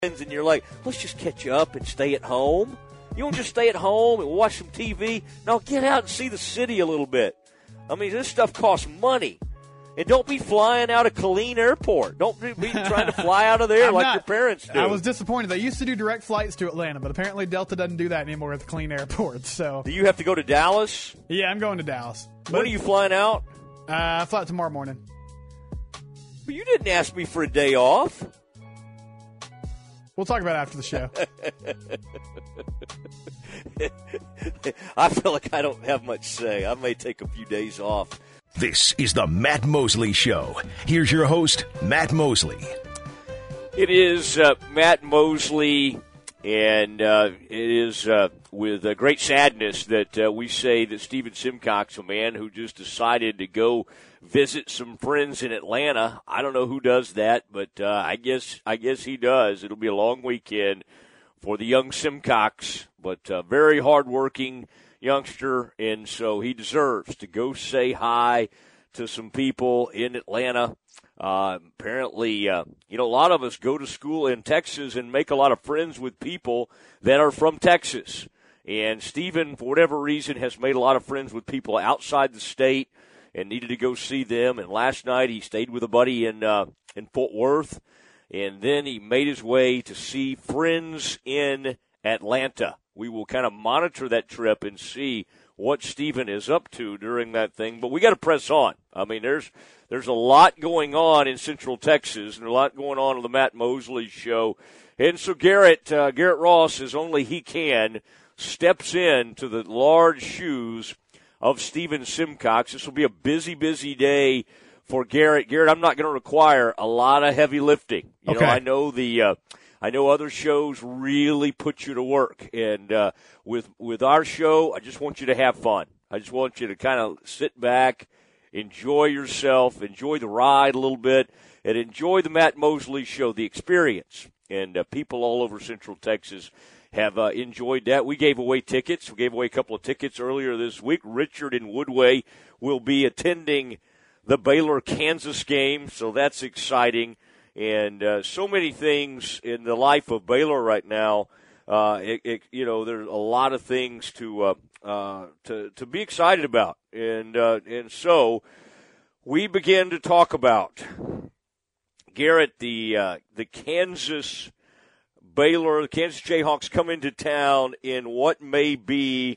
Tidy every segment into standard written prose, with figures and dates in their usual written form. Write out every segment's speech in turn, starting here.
and you're like, let's just catch up and stay at home. You don't just stay at home and watch some TV. No, get out and see the city a little bit. I mean, this stuff costs money. And don't be flying out of Killeen Airport. Don't be trying to fly out of there like your parents do. I was disappointed. They used to do direct flights to Atlanta, but apparently Delta doesn't do that anymore at the Killeen Airport. So, do you have to go to Dallas? Yeah, I'm going to Dallas. When are you flying out? I fly out tomorrow morning. But you didn't ask me for a day off. We'll talk about it after the show. I feel like I don't have much say. I may take a few days off. This is the Matt Mosley Show. Here's your host, Matt Mosley. It is Matt Mosley, and it is with great sadness that we say that Stephen Simcox, a man who just decided to go visit some friends in Atlanta. I don't know who does that, but I guess he does. It'll be a long weekend for the young Simcox, but very hardworking youngster, and so he deserves to go say hi to some people in Atlanta. Apparently, a lot of us go to school in Texas and make a lot of friends with people that are from Texas. And Stephen, for whatever reason, has made a lot of friends with people outside the state and needed to go see them. And last night he stayed with a buddy in Fort Worth, and then he made his way to see friends in Atlanta. We will kind of monitor that trip and see what Stephen is up to during that thing. But we got to press on. I mean, there's a lot going on in Central Texas and a lot going on the Matt Mosley Show. And so Garrett Ross, as only he can, steps into the large shoes of Stephen Simcox. This will be a busy, busy day for Garrett. Garrett, I'm not going to require a lot of heavy lifting. You know, I know other shows really put you to work, and with our show, I just want you to have fun. I just want you to kind of sit back, enjoy yourself, enjoy the ride a little bit, and enjoy the Matt Mosley Show, the experience. And people all over Central Texas have enjoyed that. We gave away tickets. We gave away a couple of tickets earlier this week. Richard in Woodway will be attending the Baylor-Kansas game, so that's exciting. And so many things in the life of Baylor right now. There's a lot of things to be excited about, and so we begin to talk about Garrett, the Kansas Baylor, the Kansas Jayhawks come into town in what may be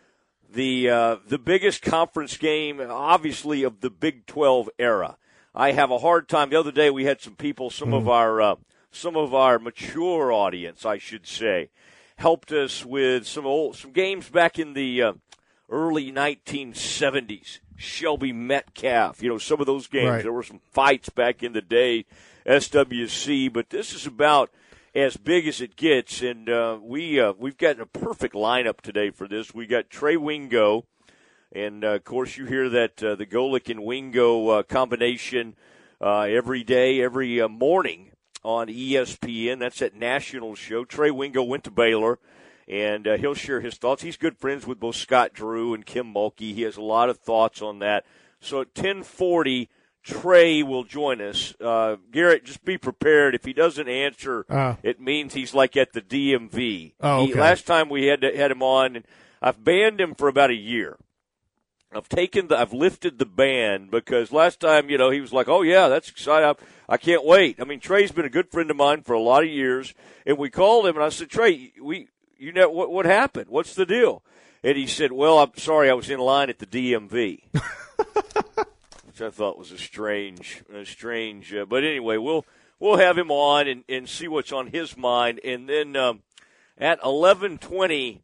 the biggest conference game, obviously, of the Big 12 era. I have a hard time. The other day we had some people, some of our mature audience, I should say, helped us with some games back in the early 1970s. Shelby Metcalf, some of those games. Right. There were some fights back in the day, SWC, but this is about as big as it gets, and we've got a perfect lineup today for this. We got Trey Wingo. And, of course, you hear that the Golic and Wingo combination every day, every morning on ESPN. That's that national show. Trey Wingo went to Baylor, and he'll share his thoughts. He's good friends with both Scott Drew and Kim Mulkey. He has a lot of thoughts on that. So at 10:40, Trey will join us. Garrett, just be prepared. If he doesn't answer, it means he's like at the DMV. Oh, okay. Last time we had him on, and I've banned him for about a year. I've lifted the ban because last time, he was like, oh, yeah, that's exciting. I can't wait. I mean, Trey's been a good friend of mine for a lot of years, and we called him, and I said, Trey, what happened? What's the deal? And he said, well, I'm sorry, I was in line at the DMV, which I thought was a strange. But anyway, we'll have him on and see what's on his mind, and then at 11:20,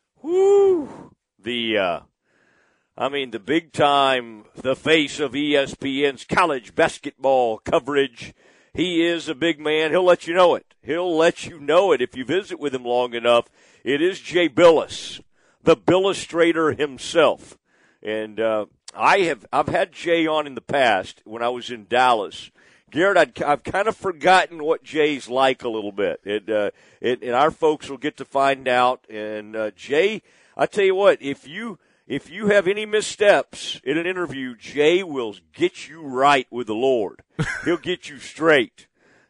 the big time, the face of ESPN's college basketball coverage. He is a big man. He'll let you know it. If you visit with him long enough. It is Jay Billis, the Billustrator himself. And I've had Jay on in the past when I was in Dallas. Garrett, I've kind of forgotten what Jay's like a little bit. And our folks will get to find out. And Jay, I tell you what, if you have any missteps in an interview, Jay will get you right with the Lord. He'll get you straight.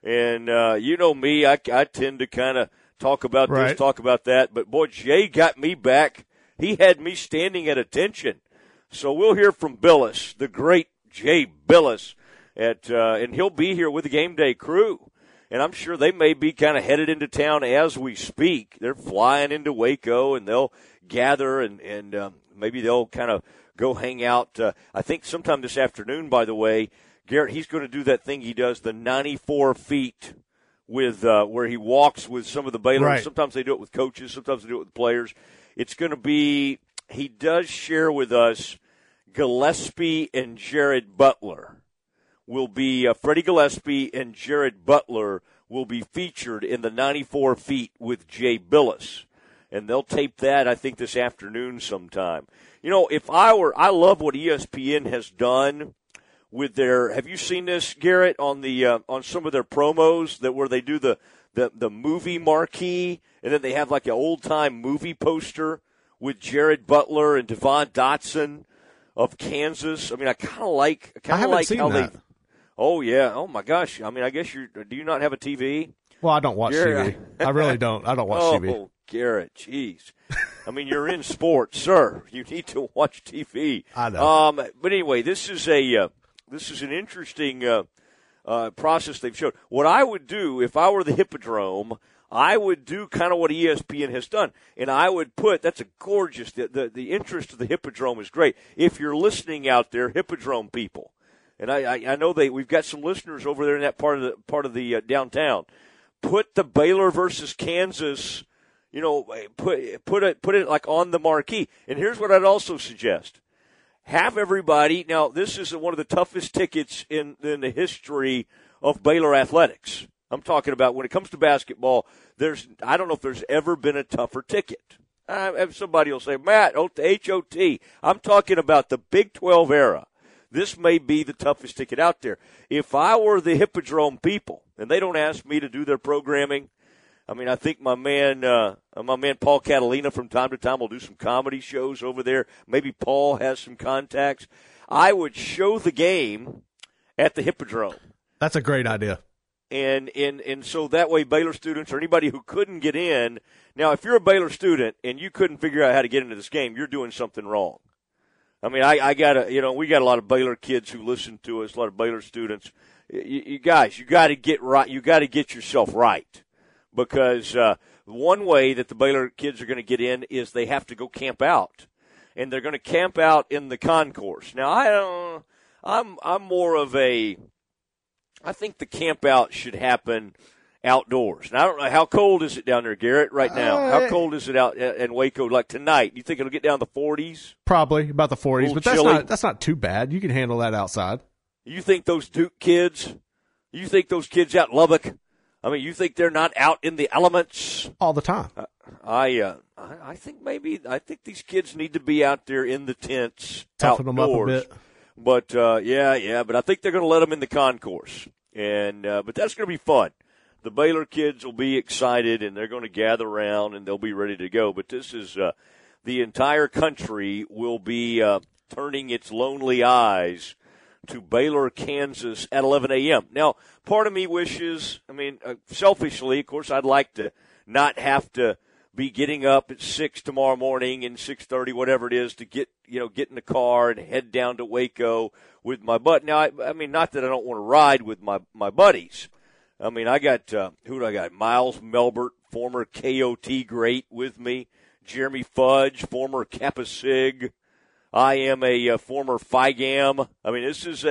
And you know me, I tend to kind of talk about this, talk about that. But, boy, Jay got me back. He had me standing at attention. So we'll hear from Billis, the great Jay Billis, and he'll be here with the game day crew. And I'm sure they may be kind of headed into town as we speak. They're flying into Waco, and they'll gather, and maybe they'll kind of go hang out. I think sometime this afternoon, by the way, Garrett, he's going to do that thing he does, the 94 feet with where he walks with some of the Baylor. Right. Sometimes they do it with coaches. Sometimes they do it with players. It's going to be – he does share with us Gillespie and Jared Butler will be Freddie Gillespie and Jared Butler will be featured in the 94 feet with Jay Billis. And they'll tape that, I think, this afternoon sometime. You know, I love what ESPN has done with their, have you seen this, Garrett, on on some of their promos where they do the movie marquee, and then they have like an old-time movie poster with Jared Butler and Devon Dotson of Kansas. I mean, I kind of like how that. Oh, yeah. Oh, my gosh. I mean, I guess do you not have a TV? Well, I don't watch TV. I really don't. I don't watch TV. Oh, Garrett, jeez. I mean, you're in sports, sir. You need to watch TV. I know. But anyway, this is an interesting process they've showed. What I would do if I were the Hippodrome, I would do kind of what ESPN has done, and I would put, that's a gorgeous, the interest of the Hippodrome is great. If you're listening out there, Hippodrome people, and I know we've got some listeners over there in that part of the downtown. Put the Baylor versus Kansas, you know, put it like on the marquee. And here's what I'd also suggest: have everybody. Now, this is one of the toughest tickets in the history of Baylor athletics. I'm talking about when it comes to basketball. I don't know if there's ever been a tougher ticket. Somebody will say, Matt, HOT. I'm talking about the Big 12 era. This may be the toughest ticket out there. If I were the Hippodrome people, and they don't ask me to do their programming, I mean, I think my man Paul Catalina from time to time will do some comedy shows over there. Maybe Paul has some contacts. I would show the game at the Hippodrome. That's a great idea. And so that way Baylor students or anybody who couldn't get in. Now, if you're a Baylor student and you couldn't figure out how to get into this game, you're doing something wrong. I mean, we got a lot of Baylor kids who listen to us, a lot of Baylor students. You guys, you got to get right. You got to get yourself right, because one way that the Baylor kids are going to get in is they have to go camp out, and they're going to camp out in the concourse. Now, I'm more of a. I think the camp out should happen outdoors. Now, I don't know, how cold is it down there, Garrett, right now? How cold is it out in Waco, like tonight? You think it'll get down to the 40s? Probably about the 40s, but that's not too bad. You can handle that outside. You think those Duke kids? You think those kids out in Lubbock? I mean, you think they're not out in the elements all the time? I think these kids need to be out there in the tents, toughen outdoors. them up a bit. But but I think they're going to let them in the concourse, and but that's going to be fun. The Baylor kids will be excited, and they're going to gather around, and they'll be ready to go. But this is the entire country will be turning its lonely eyes to Baylor, Kansas at 11 a.m. Now, part of me wishes, selfishly, of course, I'd like to not have to be getting up at 6 tomorrow morning and 6:30, whatever it is, to get in the car and head down to Waco with my buddy. Now, I mean, not that I don't want to ride with my buddies. I mean, I got, who do I got? Miles Melbert, former KOT great with me. Jeremy Fudge, former Kappa Sig. I am a former Phi Gam. I mean, this is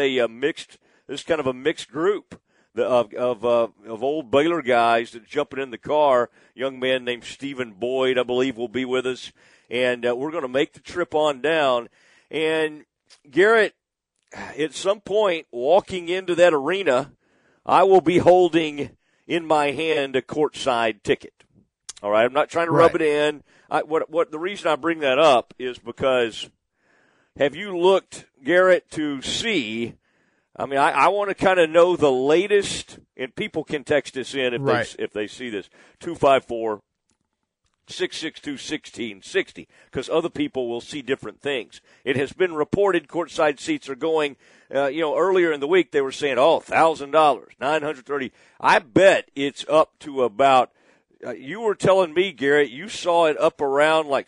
kind of a mixed group of old Baylor guys that are jumping in the car. A young man named Stephen Boyd, I believe, will be with us. And we're going to make the trip on down. And, Garrett, at some point, walking into that arena, I will be holding in my hand a courtside ticket. All right, I'm not trying to rub it in. What the reason I bring that up is because have you looked, Garrett, to see? I mean, I want to kind of know the latest, and people can text us in if they see this. 662-1660, because other people will see different things. It has been reported courtside seats are going, earlier in the week they were saying, $1,000, $930. I bet it's up to about, you were telling me, Garrett, you saw it up around like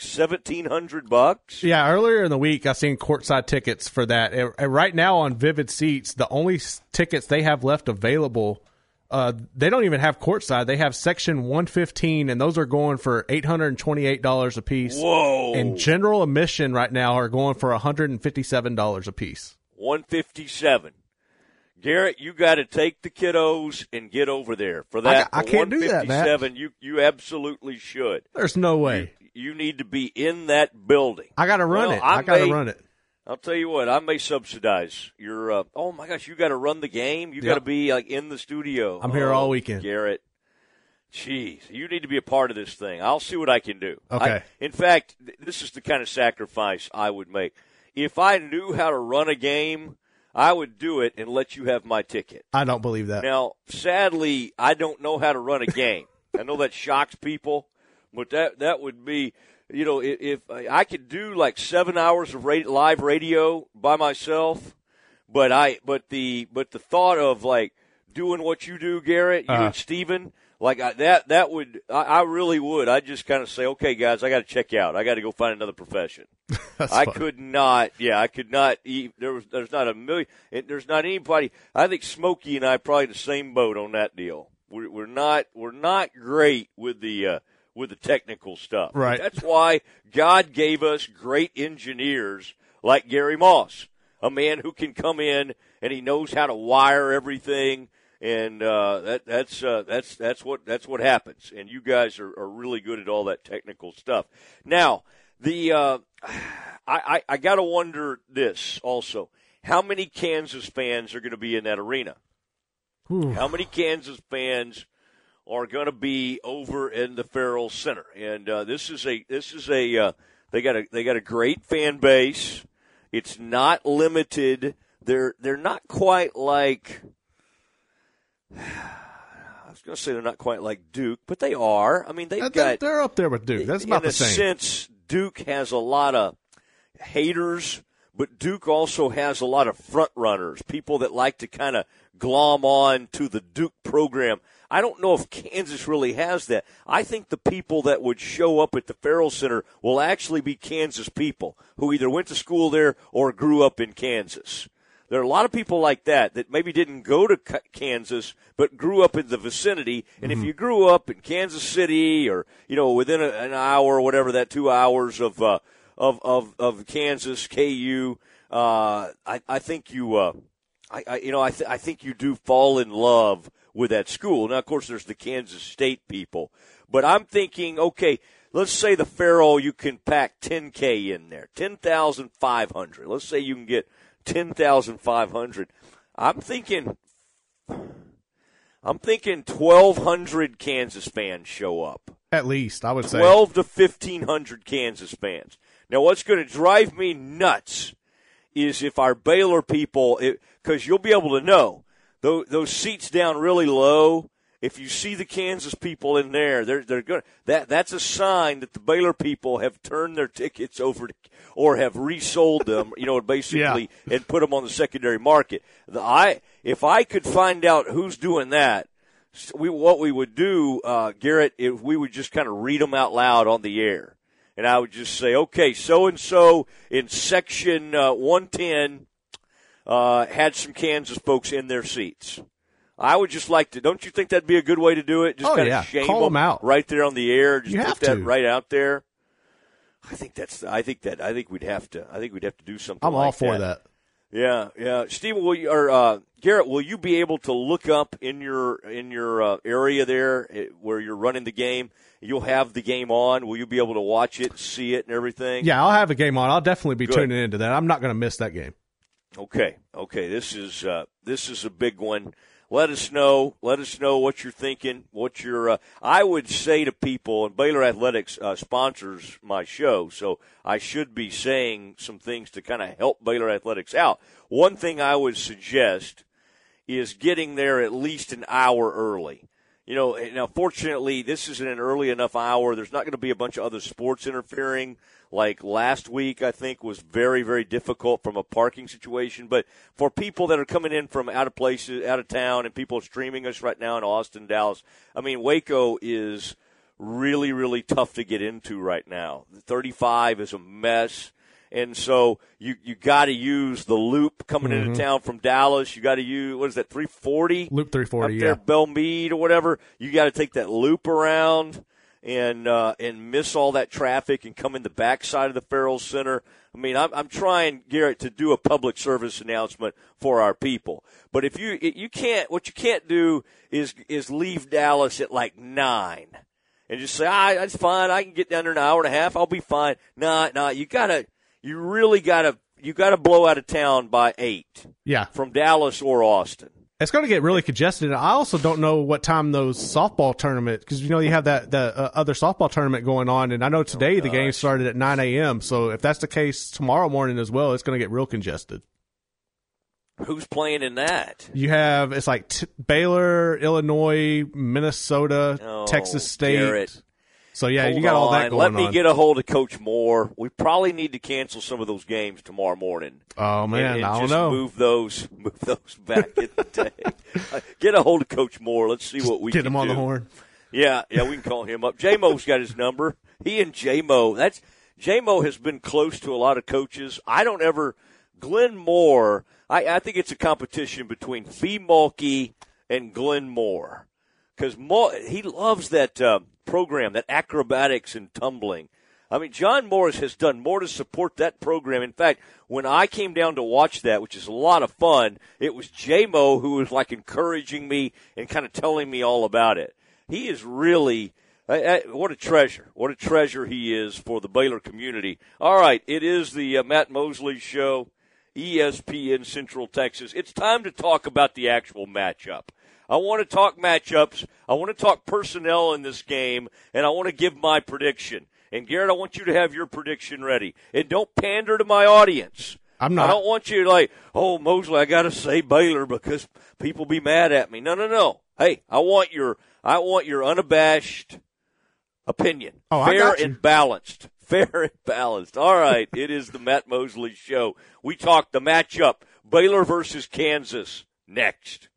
$1,700. Yeah, earlier in the week I seen courtside tickets for that. And right now on Vivid Seats, the only tickets they have left available, they don't even have courtside. They have section 115, and those are going for $828 a piece. Whoa! And general admission right now are going for $157 a piece. $157. Garrett, you got to take the kiddos and get over there for that. I can't do that, Matt. You absolutely should. There's no way. You need to be in that building. I got to run it. I got to run it. I'll tell you what, I may subsidize your, oh my gosh, you got to run the game? You got to be like in the studio. I'm here all weekend. Garrett, jeez, you need to be a part of this thing. I'll see what I can do. Okay. In fact, this is the kind of sacrifice I would make. If I knew how to run a game, I would do it and let you have my ticket. I don't believe that. Now, sadly, I don't know how to run a game. I know that shocks people, but that would be, if I could do like 7 hours of live radio by myself, but the thought of like doing what you do, Garrett, you and Steven, like that would, I really would. I'd just kind of say, okay, guys, I got to check out. I got to go find another profession. I could not. There's not a million. There's not anybody. I think Smokey and I probably the same boat on that deal. We're not great with the technical stuff. Right. That's why God gave us great engineers like Gary Moss, a man who can come in and he knows how to wire everything. And that's what happens. And you guys are really good at all that technical stuff. Now, I got to wonder this also. How many Kansas fans are going to be in that arena? Ooh. How many Kansas fans are going to be over in the Farrell Center? And this is a they got a great fan base. It's not limited. They're not quite like, I was going to say they're not quite like Duke, but they are. I mean, they're up there with Duke. That's about the same. In a sense, Duke has a lot of haters, but Duke also has a lot of front runners, people that like to kind of glom on to the Duke program. I don't know if Kansas really has that. I think the people that would show up at the Farrell Center will actually be Kansas people who either went to school there or grew up in Kansas. There are a lot of people like that maybe didn't go to Kansas but grew up in the vicinity. And if you grew up in Kansas City or within an hour or whatever, that 2 hours of Kansas KU, I think you I think you do fall in love with that school. Now, of course, there's the Kansas State people, but I'm thinking, okay, let's say the Farrell, you can pack 10K in there, 10,500. Let's say you can get 10,500. I'm thinking 1,200 Kansas fans show up. At least, I would say 12 to 1,500 Kansas fans. Now, what's going to drive me nuts is if our Baylor people, because you'll be able to know those seats down really low. If you see the Kansas people in there, they're going. That's a sign that the Baylor people have turned their tickets over or have resold them, basically, and put them on the secondary market. If I could find out who's doing that, what we would do, Garrett, if we would just kind of read them out loud on the air. And I would just say, okay, so-and-so in section 110 had some Kansas folks in their seats. I would just like to, don't you think that'd be a good way to do it? Just kind of shame Call them out right there on the air. Just you put that right out there. I think we'd have to do something I'm like all for that. Yeah. Stephen, Garrett, will you be able to look up in your area there where you're running the game? You'll have the game on. Will you be able to watch it, see it, and everything? Yeah, I'll have a game on. I'll definitely be tuning into that. I'm not going to miss that game. Okay. This is a big one. Let us know what you're thinking. I would say to people, and Baylor Athletics sponsors my show, so I should be saying some things to kind of help Baylor Athletics out. One thing I would suggest is getting there at least an hour early. Now fortunately, this isn't an early enough hour. There's not going to be a bunch of other sports interfering. Like last week, I think, was very, very difficult from a parking situation. But for people that are coming in from out of town, and people streaming us right now in Austin, Dallas, I mean, Waco is really, really tough to get into right now. 35 is a mess. And so you got to use the loop coming into town from Dallas. You got to use, what is that, 340? Loop 340, up there, Belmead or whatever. You got to take that loop around and miss all that traffic and come in the backside of the Farrell Center. I mean, I'm trying, Garrett, to do a public service announcement for our people. But if you can't, what you can't do is leave Dallas at like 9 and just say, that's fine. I can get down there in an hour and a half. I'll be fine. Nah, you really gotta blow out of town by 8. Yeah. From Dallas or Austin. It's going to get really congested. And I also don't know what time those softball tournament, because you have the other softball tournament going on, and I know today the game started at 9 a.m. So if that's the case tomorrow morning as well, it's going to get real congested. Who's playing in that? You have it's like Baylor, Illinois, Minnesota, Texas State. Garrett. So, yeah, you got all that going on. Let me get a hold of Coach Moore. We probably need to cancel some of those games tomorrow morning. Oh, man, and I don't just know. Move those back in the day. Get a hold of Coach Moore. Let's see what we can do. Get him on the horn. Yeah, we can call him up. J-Mo's got his number. He and J-Mo. J-Mo has been close to a lot of coaches. Glenn Moore, I think it's a competition between Fee Mulkey and Glenn Moore. Because he loves that program, that acrobatics and tumbling. I mean, John Morris has done more to support that program. In fact, when I came down to watch that, which is a lot of fun, it was J-Mo who was like encouraging me and kind of telling me all about it. He is really, what a treasure. What a treasure he is for the Baylor community. All right, it is the Matt Mosley Show, ESPN Central Texas. It's time to talk about the actual matchup. I want to talk matchups. I want to talk personnel in this game, and I want to give my prediction. And, Garrett, I want you to have your prediction ready. And don't pander to my audience. I'm not. I don't want you to like, Mosley, I got to say Baylor because people be mad at me. No. Hey, I want your unabashed opinion. Fair and balanced. Fair and balanced. All right, it is the Matt Mosley Show. We talk the matchup, Baylor versus Kansas, next.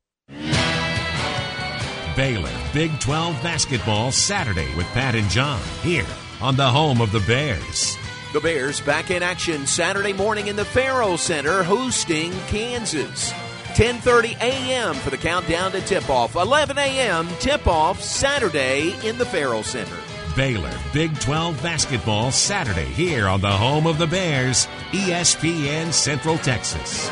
Baylor Big 12 basketball Saturday with Pat and John here on the home of the Bears. The Bears back in action Saturday morning in the Farrell Center hosting Kansas. 10:30 a.m. for the countdown to tip-off. 11 a.m. tip-off Saturday in the Farrell Center. Baylor Big 12 basketball Saturday here on the home of the Bears, ESPN Central Texas.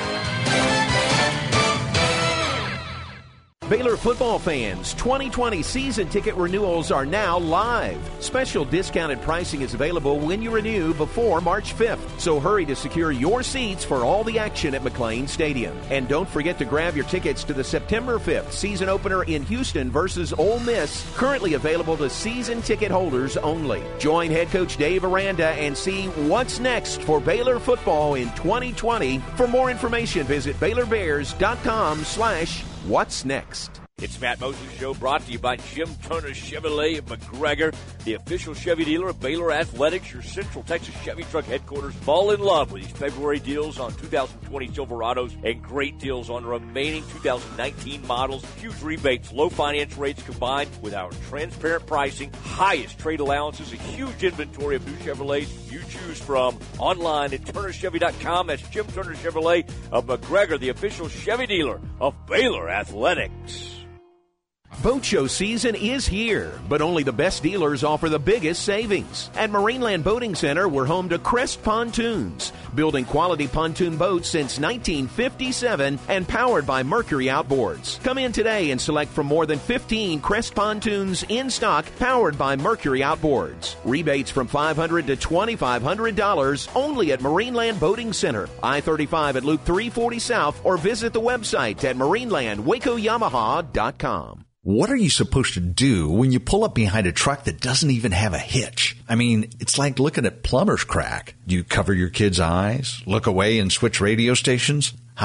Baylor football fans, 2020 season ticket renewals are now live. Special discounted pricing is available when you renew before March 5th. So hurry to secure your seats for all the action at McLean Stadium. And don't forget to grab your tickets to the September 5th season opener in Houston versus Ole Miss, currently available to season ticket holders only. Join head coach Dave Aranda and see what's next for Baylor football in 2020. For more information, visit BaylorBears.com/what's next. It's Matt Mosley Show, brought to you by Jim Turner Chevrolet of McGregor, the official Chevy dealer of Baylor Athletics, your Central Texas Chevy truck headquarters. Fall in love with these February deals on 2020 Silverados and great deals on remaining 2019 models. Huge rebates, low finance rates combined with our transparent pricing, highest trade allowances, a huge inventory of new Chevrolets you choose from. Online at TurnerChevy.com. That's Jim Turner Chevrolet of McGregor, the official Chevy dealer of Baylor Athletics. Boat show season is here, but only the best dealers offer the biggest savings. At Marineland Boating Center, we're home to Crest Pontoons, building quality pontoon boats since 1957 and powered by Mercury Outboards. Come in today and select from more than 15 Crest Pontoons in stock, powered by Mercury Outboards. Rebates from $500 to $2,500 only at Marineland Boating Center, I-35 at Loop 340 South, or visit the website at marinelandwacoyamaha.com. What are you supposed to do when you pull up behind a truck that doesn't even have a hitch? I mean, it's like looking at plumber's crack. Do you cover your kid's eyes, look away, and switch radio stations? Hi,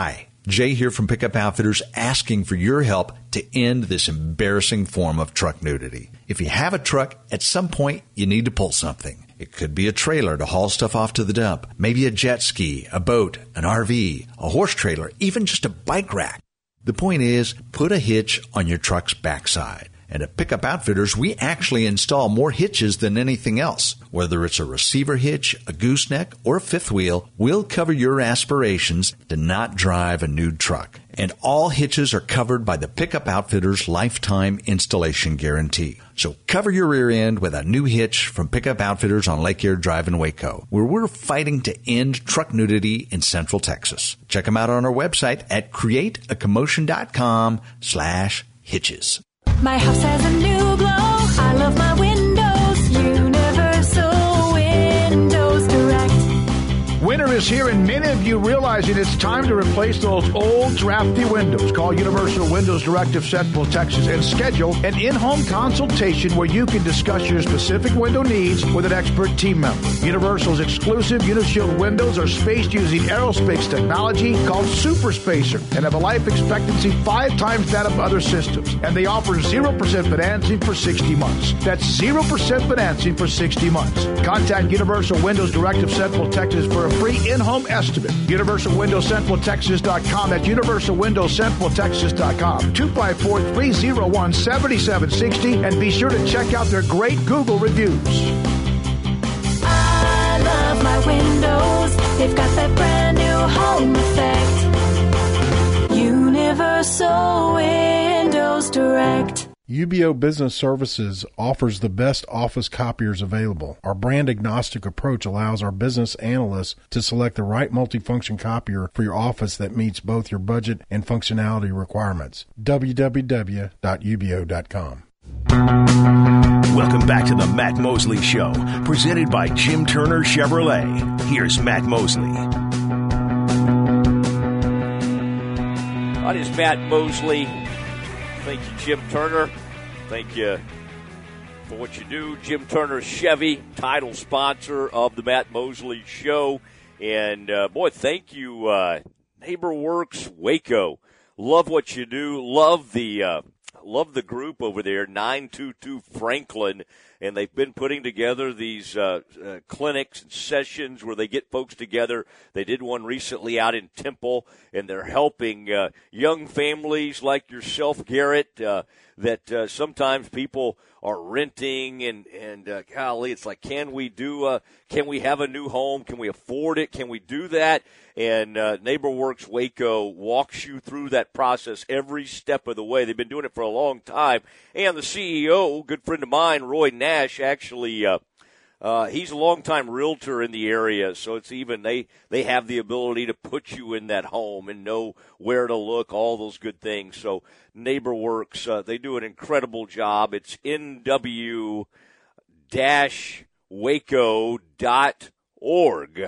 Jay here from Pickup Outfitters, asking for your help to end this embarrassing form of truck nudity. If you have a truck, at some point you need to pull something. It could be a trailer to haul stuff off to the dump, maybe a jet ski, a boat, an RV, a horse trailer, even just a bike rack. The point is, put a hitch on your truck's backside. And at Pickup Outfitters, we actually install more hitches than anything else. Whether it's a receiver hitch, a gooseneck, or a fifth wheel, we'll cover your aspirations to not drive a nude truck. And all hitches are covered by the Pickup Outfitters Lifetime Installation Guarantee. So cover your rear end with a new hitch from Pickup Outfitters on Lake Erie Drive in Waco, where we're fighting to end truck nudity in Central Texas. Check them out on our website at createacommotion.com/hitches. My house has a new glow. I love my windows. Universal Windows Direct. Winter is here, and many of you realizing it's time to replace those old, drafty windows. Call Universal Windows Direct of Central Texas and schedule an in-home consultation where you can discuss your specific window needs with an expert team member. Universal's exclusive Unishield windows are spaced using aerospace technology called Super Spacer and have a life expectancy 5 times that of other systems. And they offer 0% financing for 60 months. That's 0% financing for 60 months. Contact Universal Windows Direct of Central Texas for a free in-home estimate. UniversalWindowsCentralTexas.com. That's UniversalWindowsCentralTexas.com. 254-301-7760. And be sure to check out their great Google reviews. I love my windows. They've got that brand new home effect. Universal Windows Direct. UBO Business Services offers the best office copiers available. Our brand-agnostic approach allows our business analysts to select the right multifunction copier for your office that meets both your budget and functionality requirements. www.ubo.com. Welcome back to the Matt Mosley Show, presented by Jim Turner Chevrolet. Here's Matt Mosley. That is Matt Mosley. Thank you, Jim Turner. Thank you for what you do. Jim Turner Chevy, title sponsor of the Matt Mosley Show. And, boy, thank you, NeighborWorks Waco. Love what you do. Love the group over there, 922 Franklin. And they've been putting together these clinics and sessions where they get folks together. They did one recently out in Temple, and they're helping young families like yourself, Garrett, that sometimes people are renting and golly, it's like, can we have a new home? Can we afford it? Can we do that? And NeighborWorks Waco walks you through that process every step of the way. They've been doing it for a long time. And the CEO, good friend of mine, Roy Nash, actually he's a longtime realtor in the area, so it's even they have the ability to put you in that home and know where to look, all those good things. So NeighborWorks, they do an incredible job. It's nw-waco.org.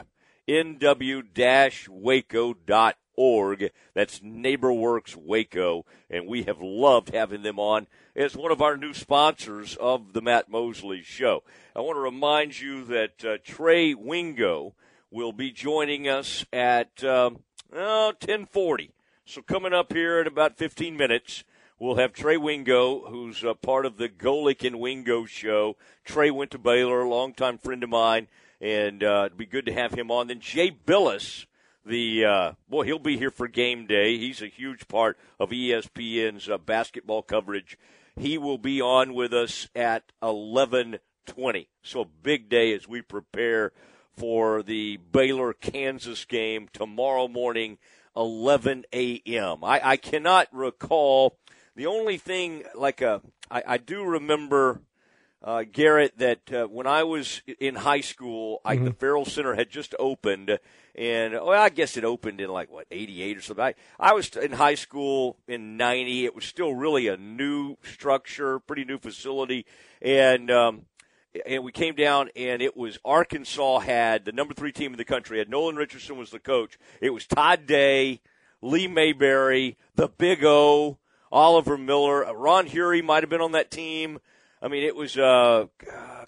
nw-waco.org. That's NeighborWorks Waco, and we have loved having them on as one of our new sponsors of the Matt Mosley Show. I want to remind you that Trey Wingo will be joining us at 10:40. So coming up here in about 15 minutes, we'll have Trey Wingo, who's part of the Golick and Wingo Show. Trey went to Baylor, a longtime friend of mine, and it'd be good to have him on. Then Jay Billis, he'll be here for game day. He's a huge part of ESPN's basketball coverage. He will be on with us at 11:20. So a big day as we prepare for the Baylor-Kansas game tomorrow morning, 11 a.m. I cannot recall. The only thing, I do remember, Garrett, that when I was in high school, the Farrell Center had just opened, and I guess it opened in 88 or something. I was in high school in 90. It was still really a new structure, pretty new facility, and we came down, and it was Arkansas had the number 3 team in the country. Had Nolan Richardson was the coach. It was Todd Day, Lee Mayberry, the Big O, Oliver Miller, Ron Hury might have been on that team. I mean, it was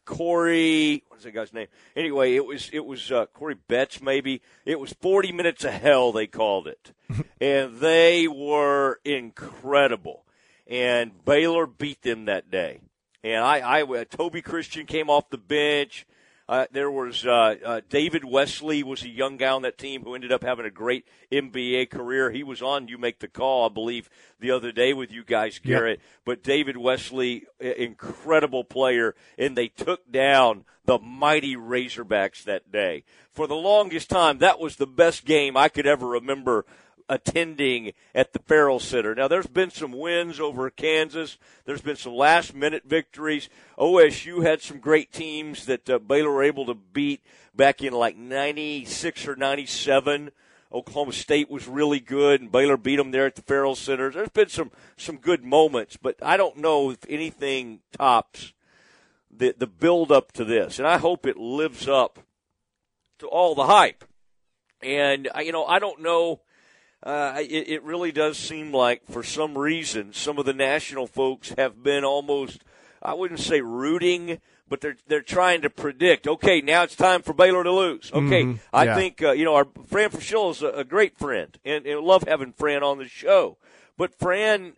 Corey, what's that guy's name? Anyway, it was Corey Betts, maybe. It was 40 minutes of hell, they called it. And they were incredible. And Baylor beat them that day. And Toby Christian came off the bench. There was David Wesley was a young guy on that team who ended up having a great NBA career. He was on You Make the Call, I believe, the other day with you guys, Garrett. Yep. But David Wesley, incredible player, and they took down the mighty Razorbacks that day. For the longest time, that was the best game I could ever remember attending at the Farrell Center. Now, there's been some wins over Kansas. There's been some last-minute victories. OSU had some great teams that Baylor were able to beat back in like 96 or 97. Oklahoma State was really good, and Baylor beat them there at the Farrell Center. There's been some good moments, but I don't know if anything tops the build-up to this. And I hope it lives up to all the hype. And, I don't know. It really does seem like, for some reason, some of the national folks have been almost, I wouldn't say rooting, but they're trying to predict, okay, now it's time for Baylor to lose. Okay, I think, our Fran Fraschilla is a great friend, and love having Fran on the show. But Fran,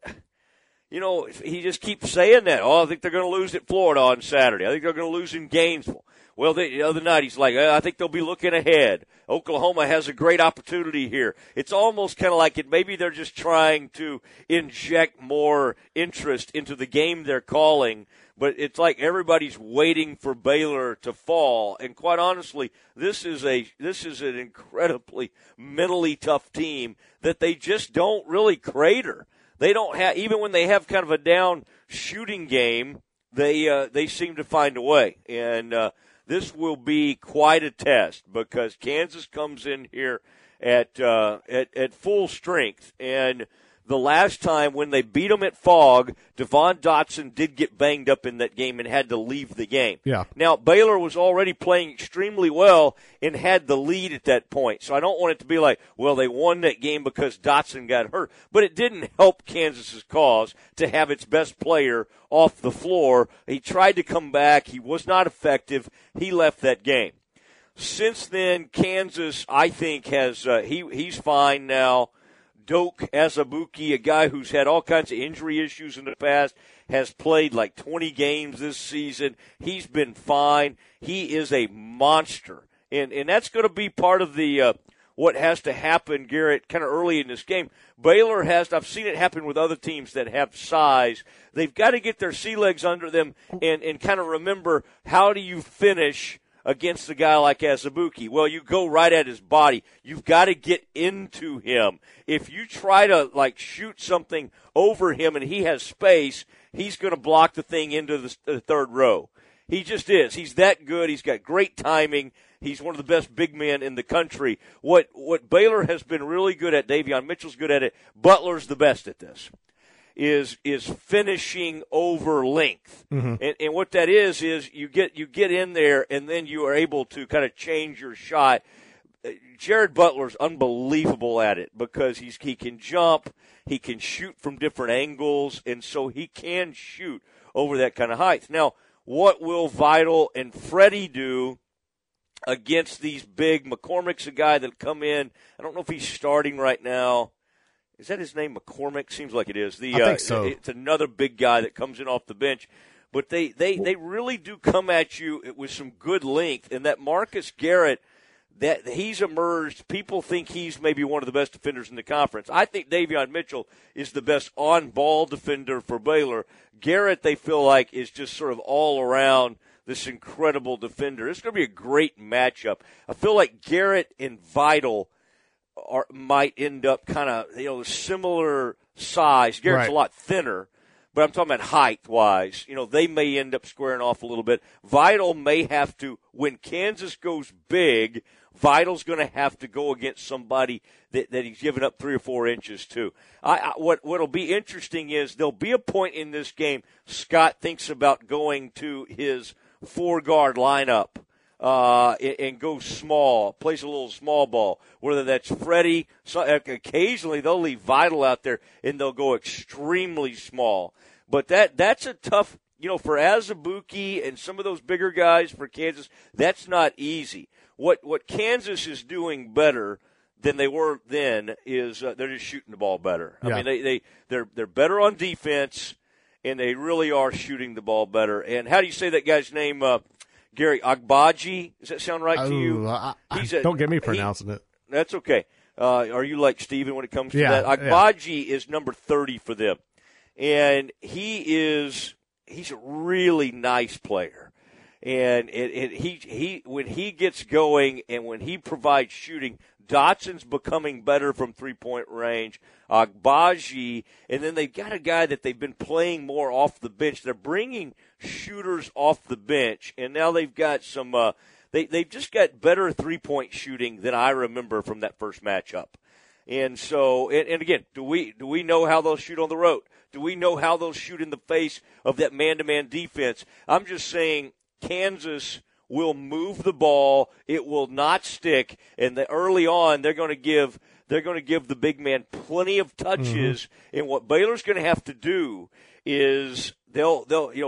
he just keeps saying that. Oh, I think they're going to lose at Florida on Saturday. I think they're going to lose in Gainesville. Well, the other night he's like, I think they'll be looking ahead. Oklahoma has a great opportunity here. It's almost kind of like maybe they're just trying to inject more interest into the game they're calling, but it's like everybody's waiting for Baylor to fall. And quite honestly, this is an incredibly mentally tough team that they just don't really crater. They don't have, even when they have kind of a down shooting game, they seem to find a way. And this will be quite a test because Kansas comes in here at full strength. And the last time when they beat them at Fogg, Devon Dotson did get banged up in that game and had to leave the game. Yeah. Now, Baylor was already playing extremely well and had the lead at that point. So I don't want it to be like, well, they won that game because Dotson got hurt. But it didn't help Kansas's cause to have its best player off the floor. He tried to come back. He was not effective. He left that game. Since then, Kansas, I think, has he's fine now. Doak Azubuike, a guy who's had all kinds of injury issues in the past, has played like 20 games this season. He's been fine. He is a monster. And that's going to be part of the what has to happen, Garrett, kind of early in this game. Baylor I've seen it happen with other teams that have size. They've got to get their sea legs under them and kind of remember, how do you finish against a guy like Azubuike? Well, you go right at his body. You've got to get into him. If you try to, shoot something over him and he has space, he's going to block the thing into the third row. He just is. He's that good. He's got great timing. He's one of the best big men in the country. What Baylor has been really good at, Davion Mitchell's good at it, Butler's the best at this, is finishing over length. Mm-hmm. And what that is you get in there and then you are able to kind of change your shot. Jared Butler's unbelievable at it because he can jump, he can shoot from different angles, and so he can shoot over that kind of height. Now, what will Vital and Freddie do against these big? McCormick's a guy that'll come in. I don't know if he's starting right now. Is that his name, McCormick? Seems like it is. I think so. It's another big guy that comes in off the bench. But they really do come at you with some good length. And that Marcus Garrett, that he's emerged, people think he's maybe one of the best defenders in the conference. I think Davion Mitchell is the best on-ball defender for Baylor. Garrett, they feel like, is just sort of all around this incredible defender. It's going to be a great matchup. I feel like Garrett and Vital might end up kind of, similar size. Garrett's a lot thinner, but I'm talking about height-wise. They may end up squaring off a little bit. Vital may have to, when Kansas goes big, Vital's going to have to go against somebody that he's given up 3 or 4 inches to. What'll be interesting is there'll be a point in this game Scott thinks about going to his 4-guard lineup and go small, plays a little small ball, whether that's Freddie. So occasionally they'll leave Vital out there and they'll go extremely small. But that's a tough for Azubuike and some of those bigger guys for Kansas, that's not easy. What Kansas is doing better than they were then is they're just shooting the ball better. Yeah. I mean, they're better on defense, and they really are shooting the ball better. And how do you say that guy's name? Gary Agbaji? Does that sound right to you? Don't get me pronouncing it. That's okay. Are you like Steven when it comes to Yeah, that? Agbaji is number 30 for them. And he's a really nice player. And he when he gets going and when he provides shooting, Dotson's becoming better from three-point range. Agbaji, and then they've got a guy that they've been playing more off the bench. They're bringing shooters off the bench, and now they've got some they've just got better three-point shooting than I remember from that first matchup. And so, and again, do we know how they'll shoot on the road? Do we know how they'll shoot in the face of that man-to-man defense? I'm just saying Kansas will move the ball. It will not stick. And early on, they're going to give the big man plenty of touches. Mm-hmm. And what Baylor's going to have to do is they'll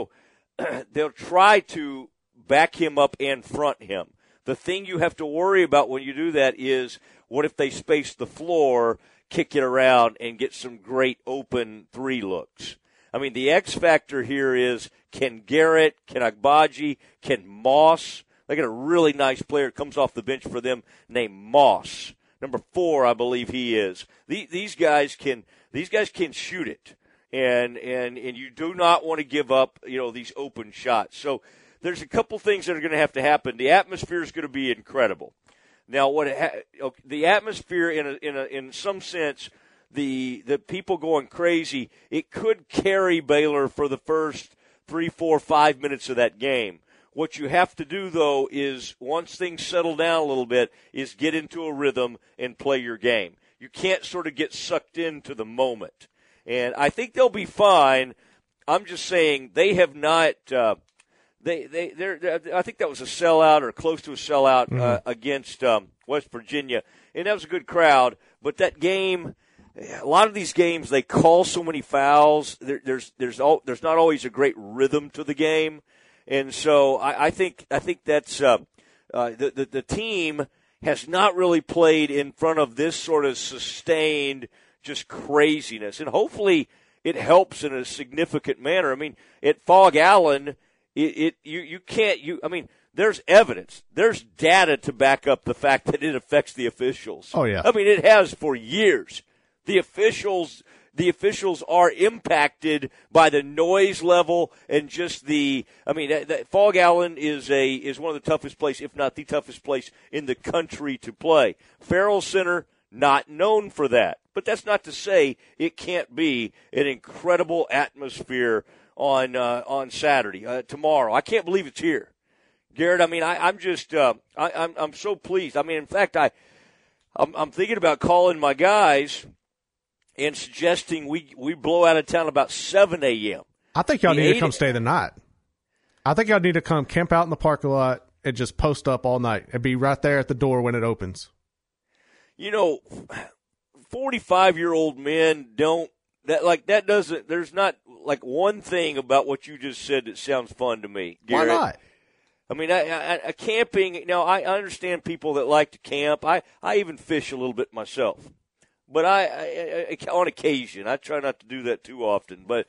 try to back him up and front him. The thing you have to worry about when you do that is what if they space the floor, kick it around, and get some great open three looks. I mean, the X factor here is can Garrett, can Agbaji, can Moss. They got a really nice player that comes off the bench for them named Moss. Number 4, I believe he is. These guys can shoot it, and you do not want to give up these open shots. So there's a couple things that are going to have to happen. The atmosphere is going to be incredible. Now, the atmosphere in some sense, the people going crazy, it could carry Baylor for the first 3, 4, 5 minutes of that game. What you have to do, though, is once things settle down a little bit, is get into a rhythm and play your game. You can't sort of get sucked into the moment. And I think they'll be fine. I'm just saying they have not I think that was a sellout or close to a sellout against West Virginia, and that was a good crowd. But that game, a lot of these games, they call so many fouls. There's not always a great rhythm to the game, and so I think that's the team has not really played in front of this sort of sustained just craziness, and hopefully it helps in a significant manner. I mean, at Fog Allen. There's evidence. There's data to back up the fact that it affects the officials. Oh, yeah. I mean, it has for years. The officials are impacted by the noise level and just Fog Allen is one of the toughest places, if not the toughest place in the country to play. Farrell Center, not known for that. But that's not to say it can't be an incredible atmosphere on Saturday, tomorrow. I can't believe it's here, Garrett. I mean, I'm just I'm so pleased. I mean, in fact, I'm thinking about calling my guys and suggesting we blow out of town about 7 a.m. I think y'all need to come stay the night. I think y'all need to come camp out in the parking lot and just post up all night and be right there at the door when it opens. 45-year-old men don't. That doesn't. There's not like one thing about what you just said that sounds fun to me, Garrett. Why not? I mean, camping. Now, I understand people that like to camp. I even fish a little bit myself, but I on occasion I try not to do that too often. But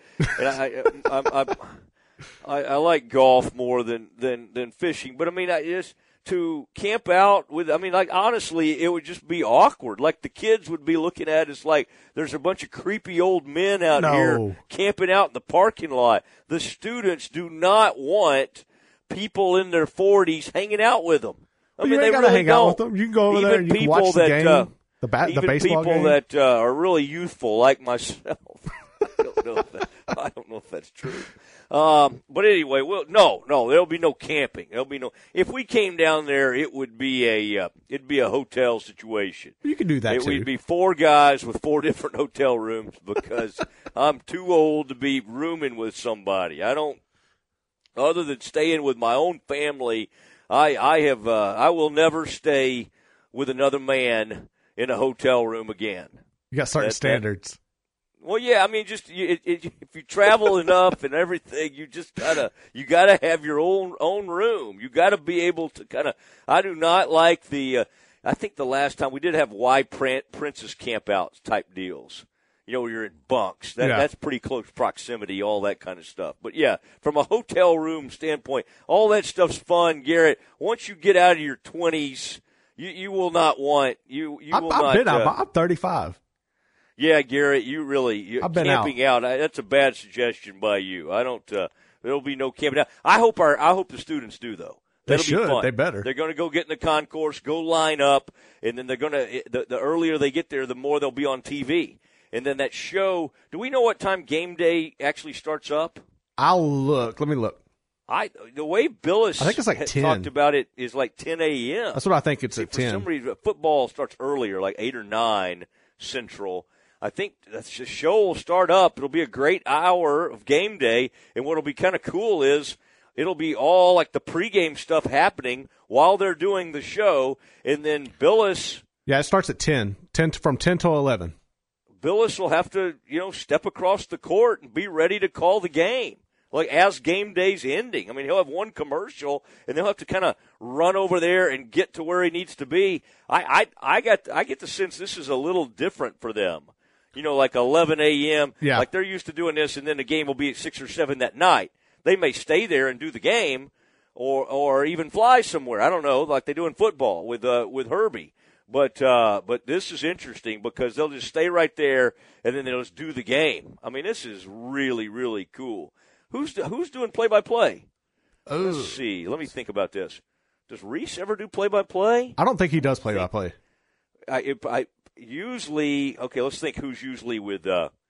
I like golf more than fishing. But I mean, to camp out with, honestly, it would just be awkward. Like the kids would be looking at us like there's a bunch of creepy old men out here camping out in the parking lot. The students do not want people in their 40s hanging out with them. I mean, they really hang out with them. You can go over there and you can watch the game, the baseball people game. that are really youthful like myself. I don't know if that's true. But anyway, no, there'll be no camping. There'll be no. If we came down there, it would be it'd be a hotel situation. You can do that It too. would be 4 guys with 4 different hotel rooms because I'm too old to be rooming with somebody. I don't. Other than staying with my own family, I will never stay with another man in a hotel room again. You got certain standards. Well, yeah, I mean, just if you travel enough and everything, you gotta have your own room. You gotta be able to kind of. I do not like the. I think the last time we did have Princess camp out type deals. You know, where you're in bunks. That's pretty close proximity, all that kind of stuff. But yeah, from a hotel room standpoint, all that stuff's fun, Garrett. Once you get out of your 20s, you will not want I'm 35. Yeah, Garrett, I've been camping out. That's a bad suggestion by you. I don't. There'll be no camping out. I hope the students do though. That'll be fun. They better. They're going to go get in the concourse, go line up, and then they're going to. The earlier they get there, the more they'll be on TV. And then that show. Do we know what time game day actually starts up? I'll look. Let me look. The way Billis I think it's like 10. talked about it is like 10 a.m. That's what I think it's at 10. For some reason, football starts earlier, like 8 or 9 Central. I think the show will start up. It'll be a great hour of game day. And what'll be kind of cool is it'll be all like the pregame stuff happening while they're doing the show. And then Billis. Yeah, it starts at 10 from 10 till 11. Billis will have to, step across the court and be ready to call the game. Like as game day's ending. I mean, he'll have one commercial, and they'll have to kind of run over there and get to where he needs to be. I get the sense this is a little different for them. Like 11 a.m. Yeah. Like they're used to doing this, and then the game will be at 6 or 7 that night. They may stay there and do the game, or even fly somewhere. I don't know, like they do in football with Herbie. But this is interesting because they'll just stay right there, and then they'll just do the game. I mean, this is really, really cool. Who's doing play-by-play? Let's see. Let me think about this. Does Reese ever do play-by-play? I don't think he does play-by-play. I usually, okay, let's think who's usually with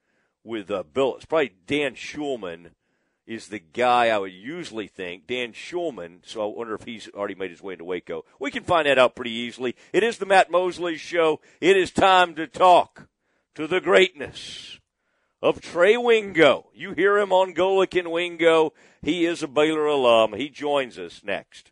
Bill. It's probably Dan Schulman is the guy I would usually think. Dan Schulman, so I wonder if he's already made his way into Waco. We can find that out pretty easily. It is the Matt Mosley Show. It is time to talk to the greatness of Trey Wingo. You hear him on Golic and Wingo. He is a Baylor alum. He joins us next.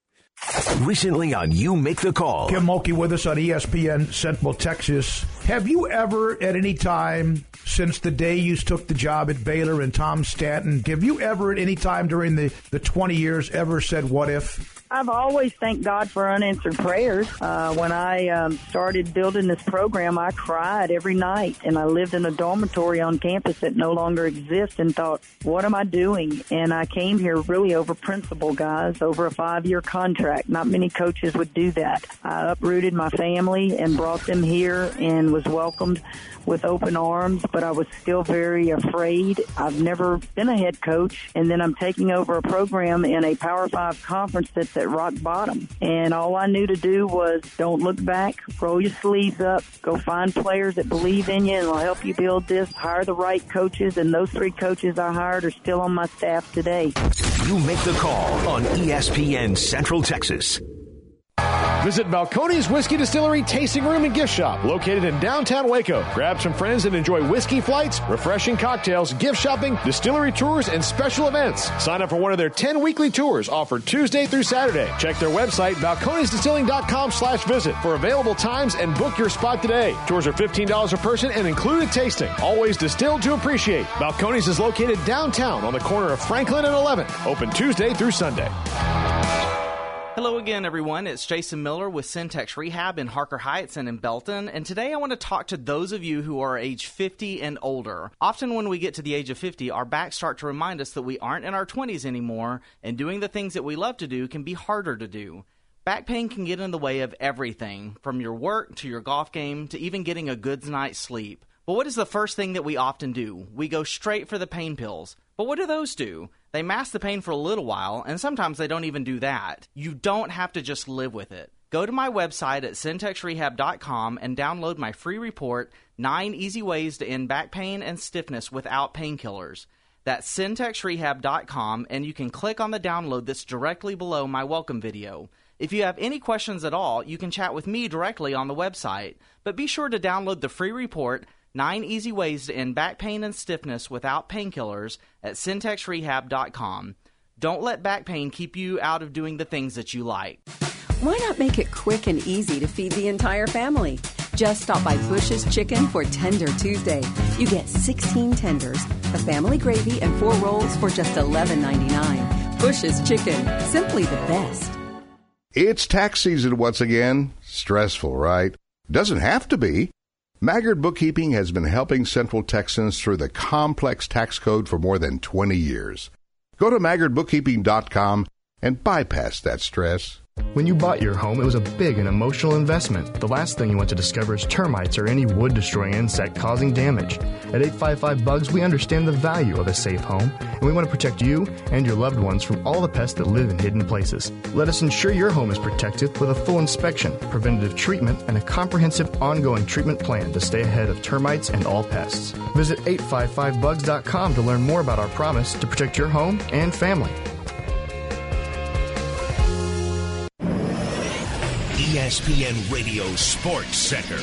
Recently on You Make the Call. Kim Mulkey with us on ESPN Central Texas. Have you ever, at any time since the day you took the job at Baylor and Tom Stanton, have you ever at any time during the 20 years ever said, what if? I've always thanked God for unanswered prayers. When I started building this program, I cried every night, and I lived in a dormitory on campus that no longer exists and thought, what am I doing? And I came here really over principle, guys, over a 5-year contract. Not many coaches would do that. I uprooted my family and brought them here and was welcomed with open arms, but I was still very afraid. I've never been a head coach, and then I'm taking over a program in a Power 5 conference that's at rock bottom. And all I knew to do was don't look back, roll your sleeves up, go find players that believe in you and will help you build this, hire the right coaches, and those 3 coaches I hired are still on my staff today. You Make the Call on ESPN Central Texas. Visit Balcones Whiskey Distillery Tasting Room and Gift Shop, located in downtown Waco. Grab some friends and enjoy whiskey flights, refreshing cocktails, gift shopping, distillery tours, and special events. Sign up for one of their 10 weekly tours offered Tuesday through Saturday. Check their website, balconesdistilling.com/visit for available times and book your spot today. Tours are $15 a person and include a tasting. Always distilled to appreciate. Balcones is located downtown on the corner of Franklin and 11th. Open Tuesday through Sunday. Hello again, everyone. It's Jason Miller with Syntex Rehab in Harker Heights and in Belton. And today I want to talk to those of you who are age 50 and older. Often when we get to the age of 50, our backs start to remind us that we aren't in our 20s anymore, and doing the things that we love to do can be harder to do. Back pain can get in the way of everything, from your work to your golf game to even getting a good night's sleep. But what is the first thing that we often do? We go straight for the pain pills. But what do those do? They mask the pain for a little while, and sometimes they don't even do that. You don't have to just live with it. Go to my website at syntexrehab.com and download my free report, 9 Easy Ways to End Back Pain and Stiffness Without Painkillers. That's syntexrehab.com, and you can click on the download that's directly below my welcome video. If you have any questions at all, you can chat with me directly on the website. But be sure to download the free report, 9 Easy Ways to End Back Pain and Stiffness Without Painkillers at syntexrehab.com. Don't let back pain keep you out of doing the things that you like. Why not make it quick and easy to feed the entire family? Just stop by Bush's Chicken for Tender Tuesday. You get 16 tenders, a family gravy, and 4 rolls for just $11.99. Bush's Chicken, simply the best. It's tax season once again. Stressful, right? Doesn't have to be. Maggard Bookkeeping has been helping Central Texans through the complex tax code for more than 20 years. Go to maggardbookkeeping.com and bypass that stress. When you bought your home, it was a big and emotional investment. The last thing you want to discover is termites or any wood-destroying insect causing damage. At 855-BUGS, we understand the value of a safe home, and we want to protect you and your loved ones from all the pests that live in hidden places. Let us ensure your home is protected with a full inspection, preventative treatment, and a comprehensive ongoing treatment plan to stay ahead of termites and all pests. Visit 855bugs.com to learn more about our promise to protect your home and family. ESPN Radio Sports Center.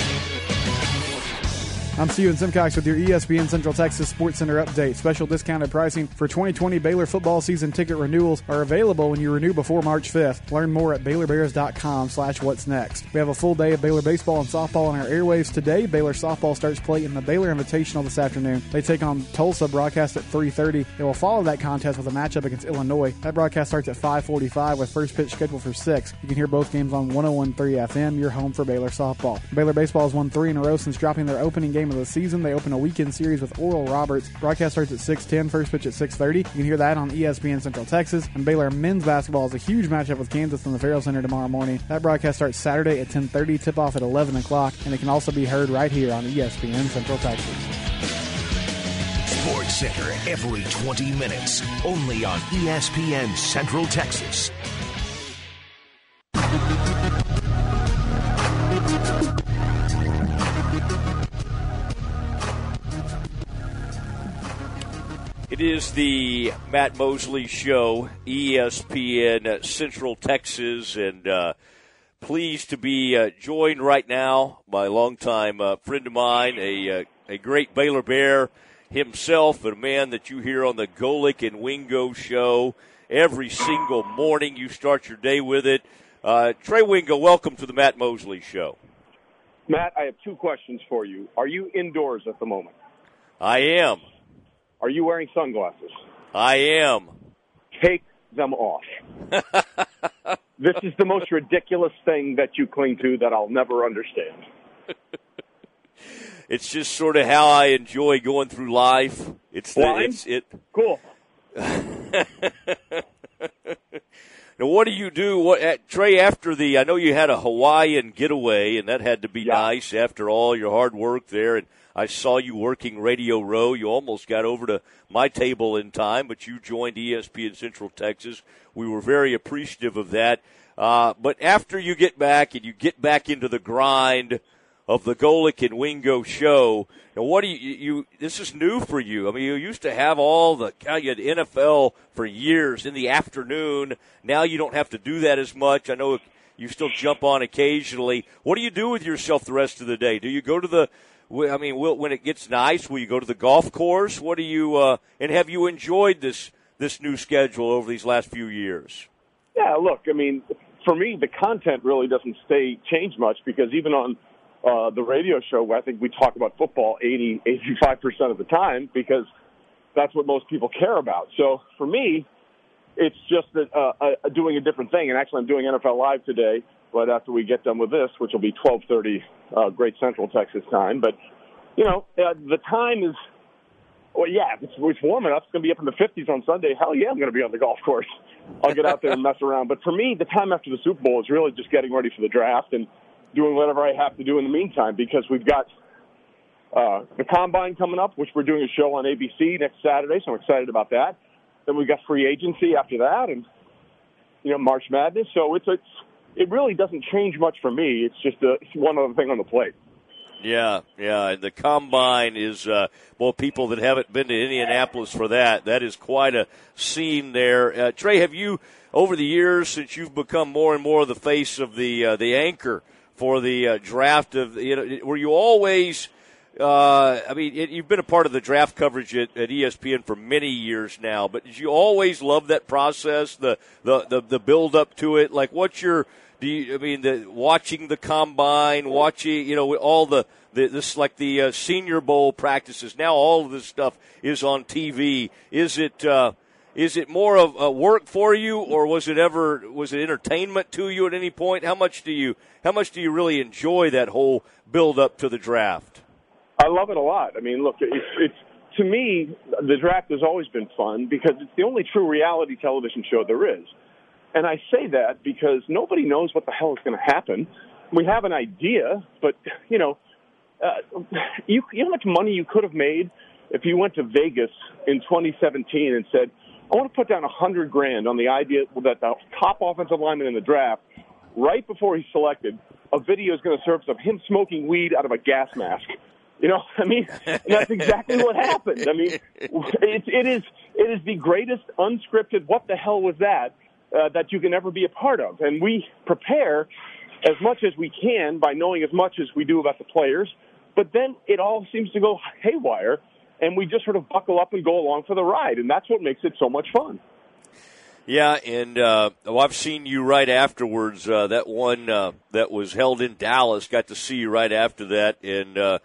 I'm Steven Simcox with your ESPN Central Texas Sports Center update. Special discounted pricing for 2020 Baylor football season ticket renewals are available when you renew before March 5th. Learn more at BaylorBears.com/what's next. We have a full day of Baylor baseball and softball on our airwaves today. Baylor softball starts play in the Baylor Invitational this afternoon. They take on Tulsa, broadcast at 3:30. They will follow that contest with a matchup against Illinois. That broadcast starts at 5:45 with first pitch scheduled for 6. You can hear both games on 101.3 FM, your home for Baylor softball. Baylor baseball has won 3 in a row since dropping their opening game of the season. They open a weekend series with Oral Roberts. Broadcast starts at 6:10, first pitch at 6:30. You can hear that on ESPN Central Texas. And Baylor men's basketball is a huge matchup with Kansas in the Farrell Center tomorrow morning. That broadcast starts Saturday at 10:30, tip-off at 11 o'clock, and it can also be heard right here on ESPN Central Texas. Sports Center every 20 minutes, only on ESPN Central Texas. It is the Matt Mosley Show, ESPN Central Texas, and pleased to be joined right now by a longtime friend of mine, a great Baylor Bear himself, and a man that you hear on the Golick and Wingo Show every single morning. You start your day with it. Trey Wingo, welcome to the Matt Mosley Show. Matt, I have 2 questions for you. Are you indoors at the moment? I am. Are you wearing sunglasses? I am. Take them off. This is the most ridiculous thing that you cling to that I'll never understand. It's just sort of how I enjoy going through life. Cool. Now, what do you do, Trey? After I know you had a Hawaiian getaway, and that had to be nice after all your hard work there. And I saw you working Radio Row. You almost got over to my table in time, but you joined ESPN Central Texas. We were very appreciative of that. But after you get back and you get back into the grind of the Golick and Wingo Show, now what do you this is new for you. I mean, you used to have you had NFL for years in the afternoon. Now you don't have to do that as much. I know you still jump on occasionally. What do you do with yourself the rest of the day? Do you go to when it gets nice, will you go to the golf course? What do you and have you enjoyed this new schedule over these last few years? Yeah, look, I mean, for me, the content really doesn't change much because even on the radio show, I think we talk about football 85% of the time because that's what most people care about. So for me, it's just doing a different thing. And actually, I'm doing NFL Live today. But after we get done with this, which will be 12:30 Great Central Texas time. But, the time is, it's warm enough. It's going to be up in the 50s on Sunday. Hell yeah, I'm going to be on the golf course. I'll get out there and mess around. But for me, the time after the Super Bowl is really just getting ready for the draft and doing whatever I have to do in the meantime because we've got the Combine coming up, which we're doing a show on ABC next Saturday, so I'm excited about that. Then we've got free agency after that and, March Madness. So it really doesn't change much for me. It's just one other thing on the plate. Yeah. The Combine is, people that haven't been to Indianapolis for that is quite a scene there. Trey, have you, over the years, since you've become more and more the face of the anchor for the draft, were you always I mean, you've been a part of the draft coverage at ESPN for many years now, but did you always love that process, the build up to it? Like, watching the combine, watching, all the Senior Bowl practices. Now all of this stuff is on TV. Is it more of a work for you, or was it entertainment to you at any point? How much do you really enjoy that whole build up to the draft? I love it a lot. I mean, look, it's to me, the draft has always been fun because it's the only true reality television show there is. And I say that because nobody knows what the hell is going to happen. We have an idea, but, you know how much money you could have made if you went to Vegas in 2017 and said, I want to put down $100,000 on the idea that the top offensive lineman in the draft, right before he's selected, a video is going to surface of him smoking weed out of a gas mask. That's exactly what happened. I mean, it is the greatest unscripted what the hell was that that you can ever be a part of. And we prepare as much as we can by knowing as much as we do about the players, but then it all seems to go haywire, and we just sort of buckle up and go along for the ride, and that's what makes it so much fun. Yeah, and I've seen you right afterwards. That one that was held in Dallas, got to see you right after that, and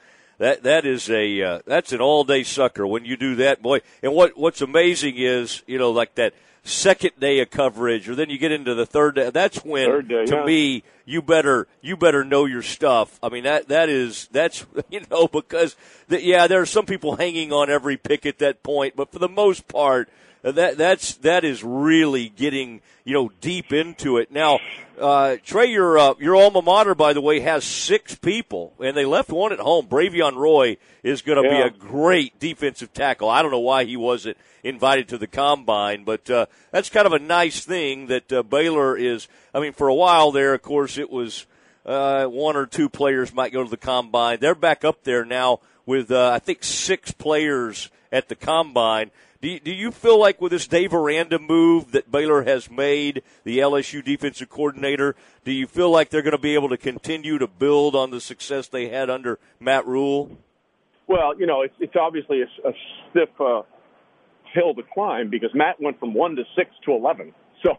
that's an all-day sucker when you do that, boy. And what's amazing is, like that second day of coverage, or then you get into the third day. That's when, me, you better know your stuff. I mean, that's because there are some people hanging on every pick at that point, but for the most part, that is really getting deep into it. Now, Trey, your alma mater, by the way, has 6 people, and they left one at home. Bravion Roy is going to be a great defensive tackle. I don't know why he wasn't invited to the combine, but that's kind of a nice thing that Baylor is. I mean, for a while there, of course, it was 1 or 2 players might go to the combine. They're back up there now with I think 6 players at the combine. Do you feel like with this Dave Aranda move that Baylor has made, the LSU defensive coordinator, do you feel like they're going to be able to continue to build on the success they had under Matt Rule? Well, it's obviously a stiff hill to climb because Matt went from 1 to 6 to 11. So,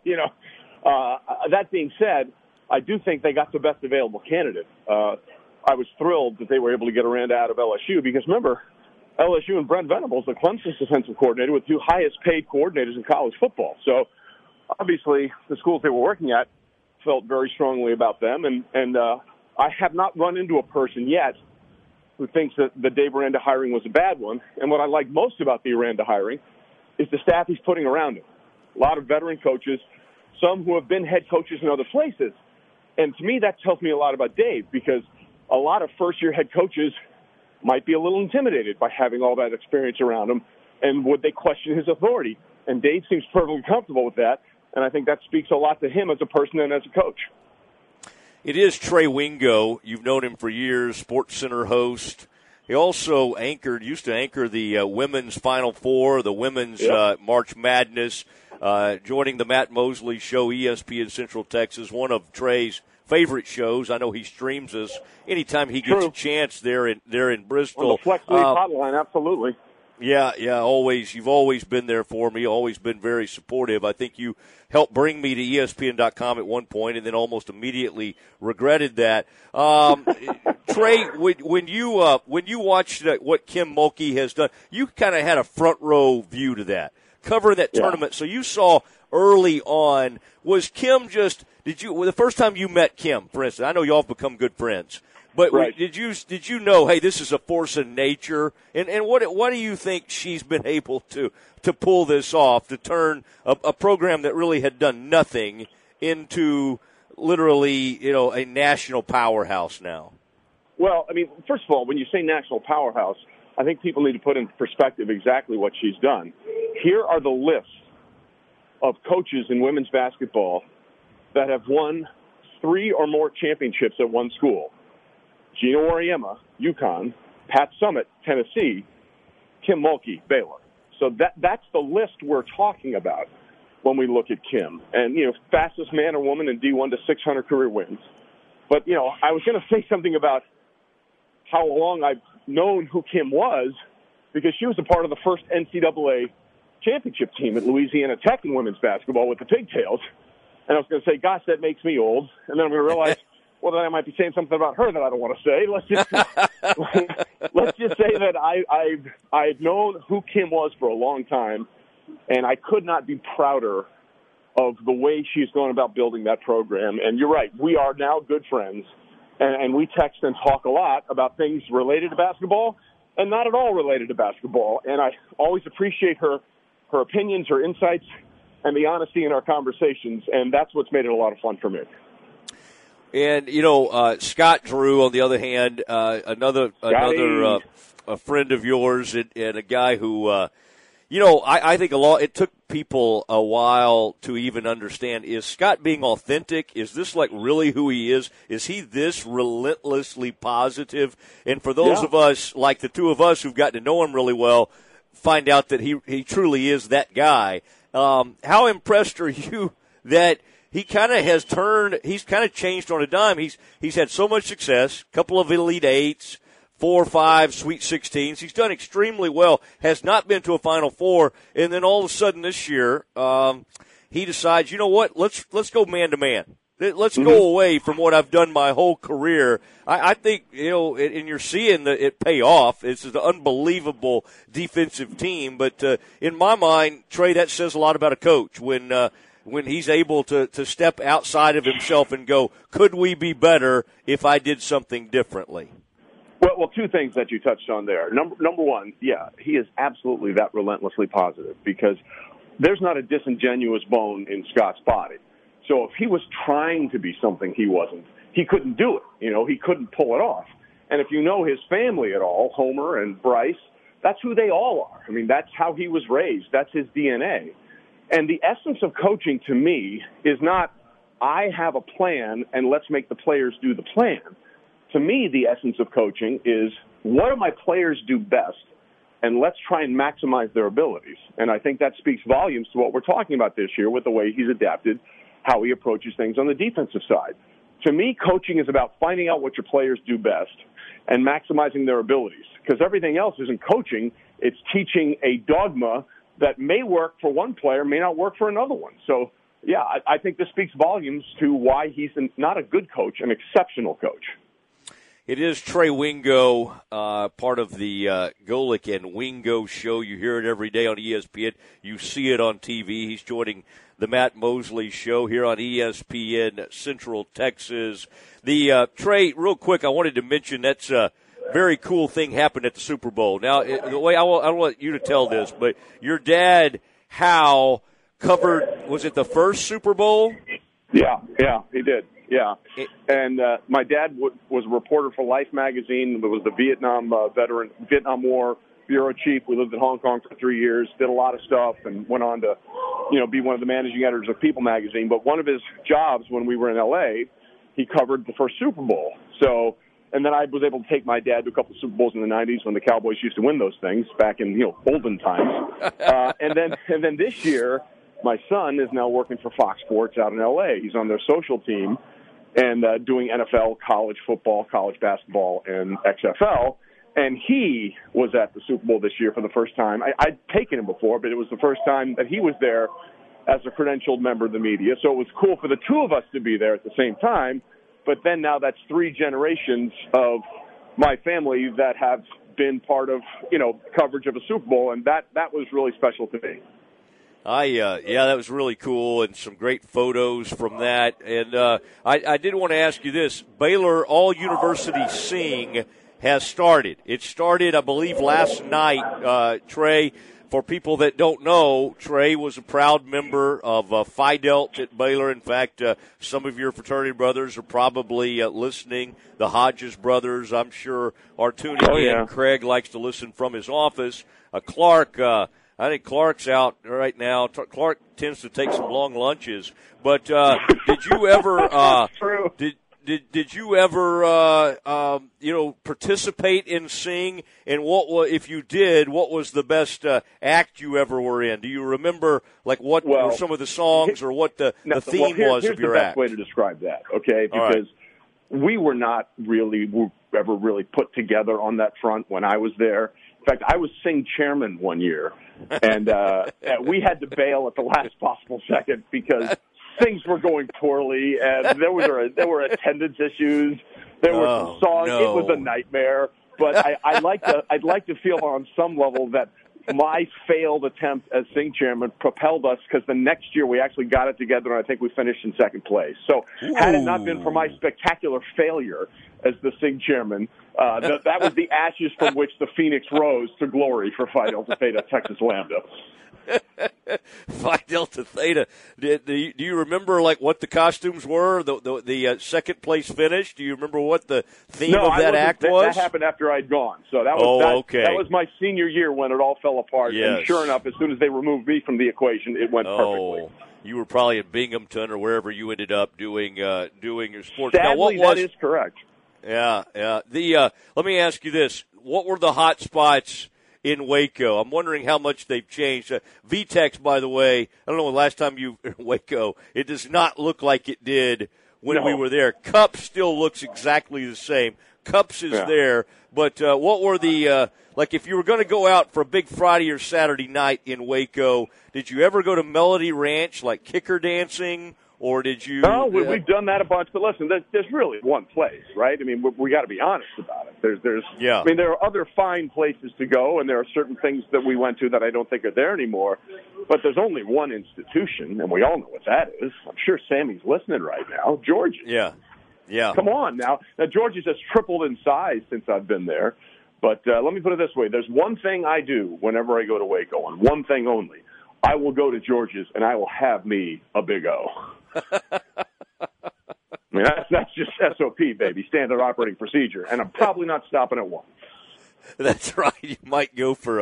that being said, I do think they got the best available candidate. I was thrilled that they were able to get Aranda out of LSU because, remember, LSU and Brent Venables, the Clemson's defensive coordinator, with 2 highest-paid coordinators in college football. So, obviously, the schools they were working at felt very strongly about them. And I have not run into a person yet who thinks that the Dave Aranda hiring was a bad one. And what I like most about the Aranda hiring is the staff he's putting around him. A lot of veteran coaches, some who have been head coaches in other places. And to me, that tells me a lot about Dave because a lot of first-year head coaches might be a little intimidated by having all that experience around him, and would they question his authority? And Dave seems perfectly comfortable with that, and I think that speaks a lot to him as a person and as a coach. It is Trey Wingo. You've known him for years, SportsCenter host. He also used to anchor the women's Final Four, the women's March Madness, joining the Matt Mosley Show, ESPN Central Texas, one of Trey's favorite shows. I know he streams us anytime he gets a chance there in Bristol. On the Flex League hotline, absolutely. Yeah, always. You've always been there for me, always been very supportive. I think you helped bring me to ESPN.com at one point and then almost immediately regretted that. Trey, when you watched what Kim Mulkey has done, you kind of had a front row view to that, covering that tournament. So you saw early on, was Kim the first time you met Kim, for instance, I know y'all have become good friends, but did you know, hey, this is a force of nature? And what do you think she's been able to pull this off, to turn a program that really had done nothing into literally, a national powerhouse now? Well, I mean, first of all, when you say national powerhouse, I think people need to put in perspective exactly what she's done. Here are the lists of coaches in women's basketball that have won 3 or more championships at one school. Gina Auriemma, UConn, Pat Summitt, Tennessee, Kim Mulkey, Baylor. So that's the list we're talking about when we look at Kim. And, fastest man or woman in D1 to 600 career wins. But, I was going to say something about how long known who Kim was because she was a part of the first NCAA championship team at Louisiana Tech in women's basketball with the Pigtails. And I was going to say, gosh, that makes me old. And then I'm going to realize, well, then I might be saying something about her that I don't want to say. Let's just say that I've known who Kim was for a long time, and I could not be prouder of the way she's going about building that program. And you're right, we are now good friends, and we text and talk a lot about things related to basketball and not at all related to basketball. And I always appreciate her opinions, her insights, and the honesty in our conversations, and that's what's made it a lot of fun for me. And, Scott Drew, on the other hand, another a friend of yours and a guy who, I think it took people a while to even understand, is Scott being authentic? Is this like really who he is? Is he this relentlessly positive? And for those of us, like the two of us who've gotten to know him really well, find out that he truly is that guy. How impressed are you that he kind of he's kind of changed on a dime. He's had so much success, a couple of Elite Eights, 4 or 5 Sweet 16s. He's done extremely well, has not been to a Final Four, and then all of a sudden this year, he decides, you know what, let's go man-to-man. Let's go away from what I've done my whole career. I think, and you're seeing it pay off. It's an unbelievable defensive team, but in my mind, Trey, that says a lot about a coach when he's able to step outside of himself and go, could we be better if I did something differently? Well, two things that you touched on there. Number one, he is absolutely that relentlessly positive because there's not a disingenuous bone in Scott's body. So if he was trying to be something he wasn't, he couldn't do it. He couldn't pull it off. And if you know his family at all, Homer and Bryce, that's who they all are. I mean, that's how he was raised. That's his DNA. And the essence of coaching to me is not, I have a plan and let's make the players do the plan. To me, the essence of coaching is, what do my players do best? And let's try and maximize their abilities. And I think that speaks volumes to what we're talking about this year with the way he's adapted how he approaches things on the defensive side. To me, coaching is about finding out what your players do best and maximizing their abilities, because everything else isn't coaching. It's teaching a dogma that may work for one player, may not work for another one. So, I think this speaks volumes to why he's not a good coach, an exceptional coach. It is Trey Wingo, part of the Golic and Wingo show. You hear it every day on ESPN. You see it on TV. He's joining the Matt Mosley Show here on ESPN Central Texas. Trey, real quick, I wanted to mention that's a very cool thing happened at the Super Bowl. Now, the way I want you to tell this, but your dad, Hal, covered, was it the first Super Bowl? Yeah, he did. Yeah, and my dad was a reporter for Life magazine. It was the Vietnam Vietnam War bureau chief. We lived in Hong Kong for 3 years, did a lot of stuff, and went on to, be one of the managing editors of People magazine. But one of his jobs when we were in L.A., he covered the first Super Bowl. So, and then I was able to take my dad to a couple of Super Bowls in the 90s when the Cowboys used to win those things back in, olden times. And then this year, my son is now working for Fox Sports out in L.A. He's on their social team and doing NFL, college football, college basketball, and XFL. And he was at the Super Bowl this year for the first time. I'd taken him before, but it was the first time that he was there as a credentialed member of the media. So it was cool for the two of us to be there at the same time. But then now that's 3 generations of my family that have been part of, coverage of a Super Bowl, and that was really special to me. That was really cool, and some great photos from that. And I did want to ask you this. Baylor All-University Sing has started. It started, I believe, last night, Trey. For people that don't know, Trey was a proud member of Phi Delta at Baylor. In fact, some of your fraternity brothers are probably listening. The Hodges brothers, I'm sure, are tuning in. Craig likes to listen from his office. Clark, I think Clark's out right now. Clark tends to take some long lunches. But did you ever did you ever participate in Sing? And if you did, what was the best act you ever were in? Do you remember what were some of the songs or what the theme was of your act? Here's the best way to describe that, okay? Because we were not really ever really put together on that front when I was there. In fact, I was Sing chairman one year, and we had to bail at the last possible second because things were going poorly, and there were attendance issues. There were some songs. No. It was a nightmare. But I'd like to feel on some level that my failed attempt as Sing chairman propelled us, because the next year we actually got it together, and I think we finished in second place. So had it not been for my spectacular failure as the Sing chairman, that was the ashes from which the Phoenix rose to glory for Phi Delta Theta Texas Lambda. Phi Delta Theta. Do you remember like what the costumes were? The second place finish. Do you remember what the theme of that act was? That happened after I'd gone. So that was okay. That was my senior year when it all fell apart. Yes. And sure enough, as soon as they removed me from the equation, it went perfectly. You were probably in Binghamton or wherever you ended up doing your sports. Sadly, now, what was, that is correct. Yeah. Let me ask you this: what were the hot spots in Waco? I'm wondering how much they've changed. VTEX, by the way, I don't know the last time you were in Waco. It does not look like it did when we were there. Cups still looks exactly the same. Cups is there, but what were the like? If you were going to go out for a big Friday or Saturday night in Waco, did you ever go to Melody Ranch, like kicker dancing? Or did you? No, we've done that a bunch. But listen, there's really one place, right? I mean, we got to be honest about it. I mean, there are other fine places to go, and there are certain things that we went to that I don't think are there anymore. But there's only one institution, and we all know what that is. I'm sure Sammy's listening right now. George's. Yeah. Come on now. Now George's has tripled in size since I've been there. But let me put it this way: there's one thing I do whenever I go to Waco, and one thing only. I will go to George's, and I will have me a Big O. I mean, that's just SOP, baby, standard operating procedure, and I'm probably not stopping at one. That's right. You might go for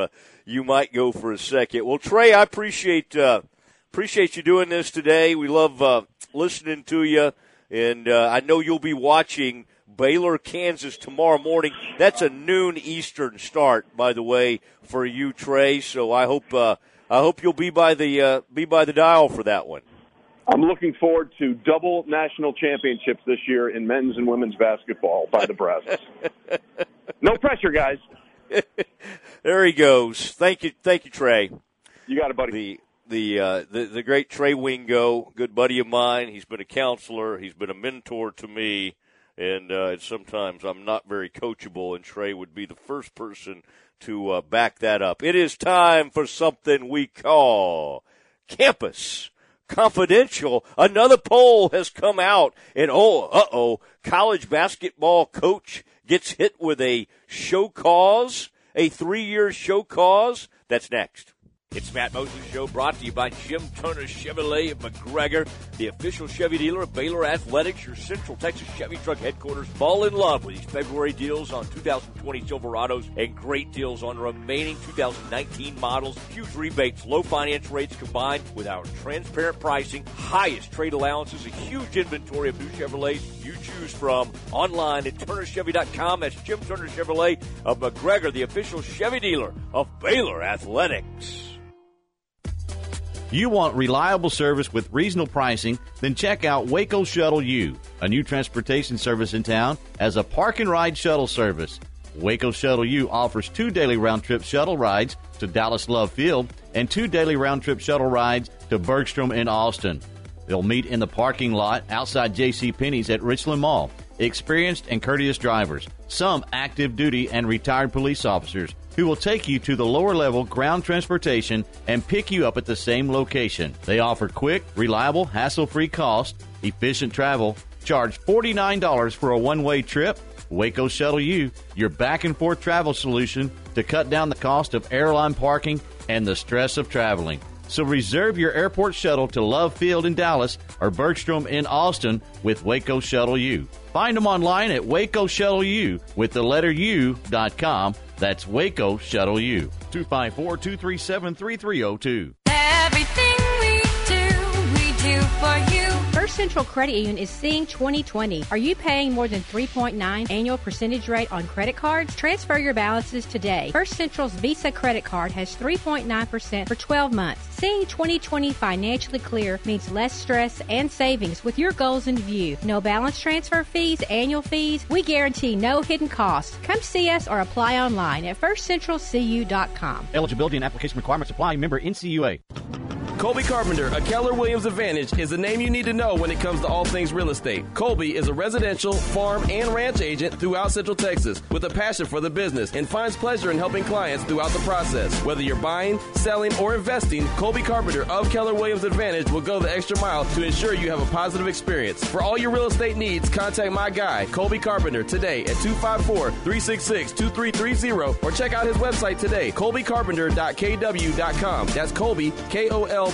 a second. Well, Trey, I appreciate you doing this today. We love listening to you, and I know you'll be watching Baylor, Kansas tomorrow morning. That's a noon Eastern start, by the way, for you, Trey. So I hope you'll be by the dial for that one. I'm looking forward to double national championships this year in men's and women's basketball by the Brazos. No pressure, guys. There he goes. Thank you, Trey. You got it, buddy. The great Trey Wingo, good buddy of mine. He's been a counselor. He's been a mentor to me, and sometimes I'm not very coachable, and Trey would be the first person to back that up. It is time for something we call Campus Confidential. Another poll has come out, and college basketball coach gets hit with a show cause, a 3-year show cause. That's next. It's Matt Mosley Show, brought to you by Jim Turner Chevrolet of McGregor, the official Chevy dealer of Baylor Athletics, your Central Texas Chevy truck headquarters. Fall in love with these February deals on 2020 Silverados and great deals on remaining 2019 models. Huge rebates, low finance rates combined with our transparent pricing, highest trade allowances, a huge inventory of new Chevrolets you choose from. Online at TurnerChevy.com. That's Jim Turner Chevrolet of McGregor, the official Chevy dealer of Baylor Athletics. You want reliable service with reasonable pricing? Then check out Waco Shuttle U, a new transportation service in town as a park and ride shuttle service. Waco Shuttle U offers 2 daily round-trip shuttle rides to Dallas Love Field and 2 daily round-trip shuttle rides to Bergstrom and Austin. They'll meet in the parking lot outside JCPenney's at Richland Mall. Experienced and courteous drivers, some active duty and retired police officers who will take you to the lower level ground transportation and pick you up at the same location. They offer quick, reliable, hassle-free cost, efficient travel, charge $49 for a one-way trip. Waco Shuttle U, your back and forth travel solution to cut down the cost of airline parking and the stress of traveling. So reserve your airport shuttle to Love Field in Dallas or Bergstrom in Austin with Waco Shuttle U. Find them online at Waco Shuttle U with the letter U.com. That's Waco Shuttle U. 254-237-3302. Everything we do for you. First Central Credit Union is seeing 2020. Are you paying more than 3.9 annual percentage rate on credit cards? Transfer your balances today. First Central's Visa credit card has 3.9% for 12 months. Seeing 2020 financially clear means less stress and savings with your goals in view. No balance transfer fees, annual fees. We guarantee no hidden costs. Come see us or apply online at firstcentralcu.com. Eligibility and application requirements apply. Member NCUA. Colby Carpenter, a Keller Williams Advantage, is the name you need to know when it comes to all things real estate. Colby is a residential, farm, and ranch agent throughout Central Texas with a passion for the business and finds pleasure in helping clients throughout the process. Whether you're buying, selling, or investing, Colby Carpenter of Keller Williams Advantage will go the extra mile to ensure you have a positive experience. For all your real estate needs, contact my guy, Colby Carpenter, today at 254-366-2330 or check out his website today, colbycarpenter.kw.com. That's Colby, Kolbey,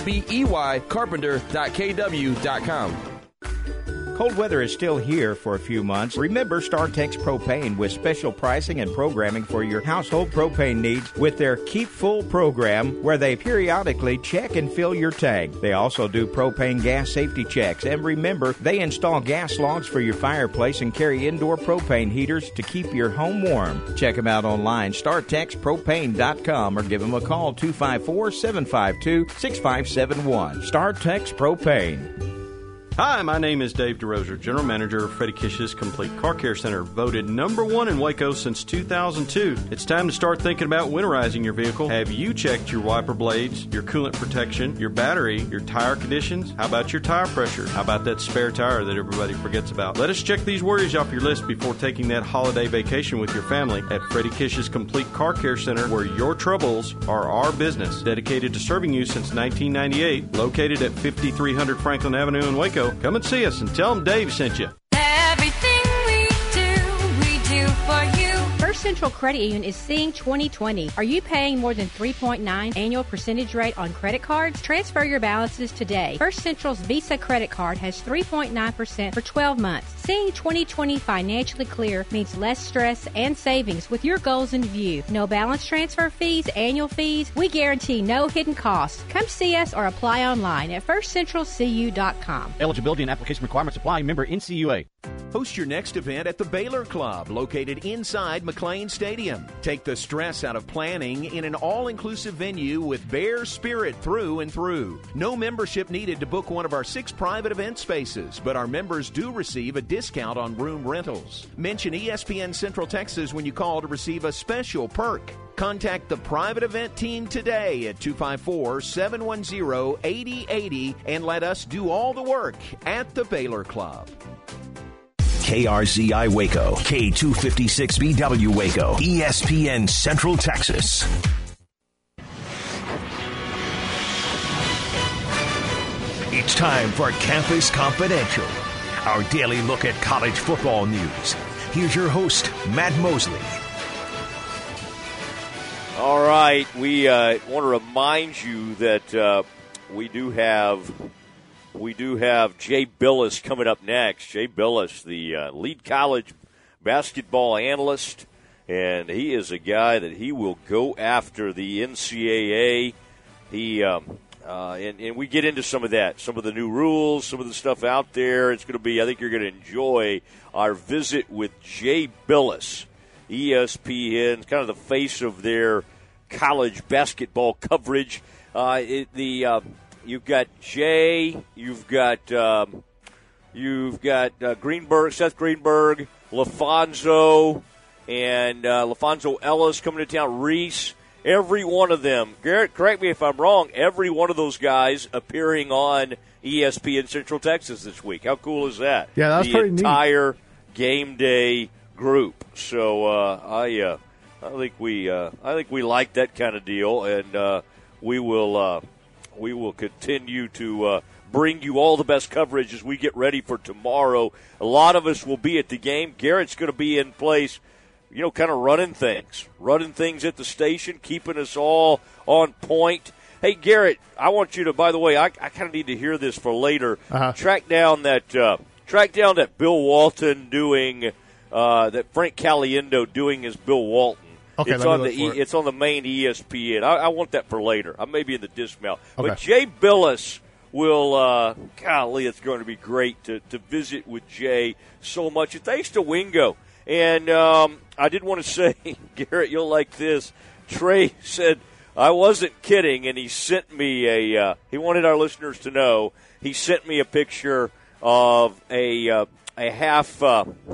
carpenter.kw.com. Cold weather is still here for a few months. Remember StarTex Propane with special pricing and programming for your household propane needs with their Keep Full program, where they periodically check and fill your tank. They also do propane gas safety checks. And remember, they install gas logs for your fireplace and carry indoor propane heaters to keep your home warm. Check them out online, StarTexPropane.com, or give them a call, 254-752-6571. StarTex Propane. Hi, my name is Dave DeRoser, General Manager of Freddie Kish's Complete Car Care Center, voted #1 in Waco since 2002. It's time to start thinking about winterizing your vehicle. Have you checked your wiper blades, your coolant protection, your battery, your tire conditions? How about your tire pressure? How about that spare tire that everybody forgets about? Let us check these worries off your list before taking that holiday vacation with your family at Freddie Kish's Complete Car Care Center, where your troubles are our business. Dedicated to serving you since 1998, located at 5300 Franklin Avenue in Waco. Come and see us and tell them Dave sent you. Everything we do for you. First Central Credit Union is seeing 2020. Are you paying more than 3.9 annual percentage rate on credit cards? Transfer your balances today. First Central's Visa credit card has 3.9% for 12 months. Seeing 2020 financially clear means less stress and savings with your goals in view. No balance transfer fees, annual fees. We guarantee no hidden costs. Come see us or apply online at firstcentralcu.com. Eligibility and application requirements apply. Member NCUA. Host your next event at the Baylor Club, located inside McLean Stadium. Take the stress out of planning in an all-inclusive venue with Bear spirit through and through. No membership needed to book one of our 6 private event spaces, but our members do receive a discount on room rentals. Mention ESPN Central Texas when you call to receive a special perk. Contact the private event team today at 254-710-8080 and let us do all the work at the Baylor Club. KRZI Waco, K256BW Waco, ESPN Central Texas. It's time for Campus Confidential, our daily look at college football news. Here's your host, Matt Mosley. All right, we want to remind you that we do have Jay Billis coming up next. Jay Billis, the lead college basketball analyst, and he is a guy that he will go after the NCAA. And we get into some of that, some of the new rules, some of the stuff out there. It's going to be, I think you're going to enjoy our visit with Jay Billis, ESPN, kind of the face of their college basketball coverage. You've got Jay, you've got Greenberg, Seth Greenberg, LaFonso, and LaFonso Ellis coming to town, Reese. Every one of them, Garrett, correct me if I'm wrong, every one of those guys appearing on ESPN Central Texas this week. How cool is that? Yeah, that's pretty neat. The entire game day group. So I think we like that kind of deal, and we will continue to bring you all the best coverage as we get ready for tomorrow. A lot of us will be at the game. Garrett's going to be in place, kind of running things at the station, keeping us all on point. Hey, Garrett, I want you to, by the way, I kind of need to hear this for later. Track down that Bill Walton doing, that Frank Caliendo doing as Bill Walton. Okay, it's on the main ESPN. I want that for later. I may be in the dismount. Okay. But Jay Billis golly, it's going to be great to visit with Jay so much. And thanks to Wingo. And I did want to say, Garrett, you'll like this. Trey said, I wasn't kidding, and he sent me he wanted our listeners to know, he sent me a picture of a half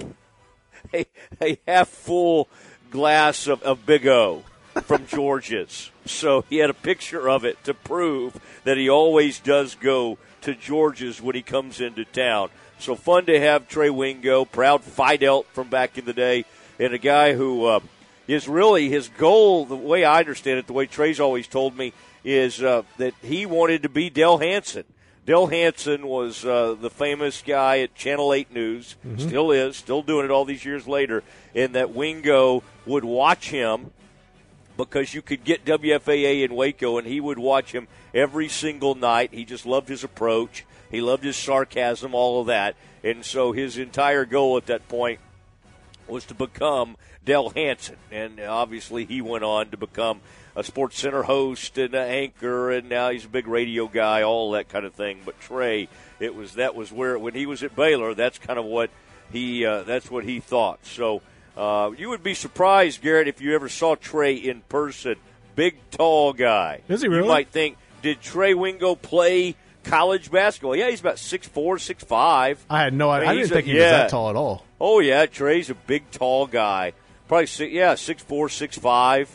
full glass of Big O from George's. So he had a picture of it to prove that he always does go to George's when he comes into town. So fun to have Trey Wingo, proud Fidelt from back in the day, and a guy who is really his goal, the way I understand it, the way Trey's always told me, is that he wanted to be Del Hansen. Del Hansen was the famous guy at Channel 8 News, still is, still doing it all these years later, and that Wingo would watch him because you could get WFAA in Waco, and he would watch him every single night. He just loved his approach. He loved his sarcasm, all of that. And so his entire goal at that point was to become Del Hansen. And obviously he went on to become a SportsCenter host and an anchor, and now he's a big radio guy, all that kind of thing. But Trey, that was where, when he was at Baylor, that's kind of what that's what he thought. So you would be surprised, Garrett, if you ever saw Trey in person. Big, tall guy. Is he really? You might think, did Trey Wingo play college basketball? Yeah, he's about 6'4", 6'5". I had no idea. I didn't think he was that tall at all. Oh, yeah, Trey's a big, tall guy. Probably, 6'4", 6'5".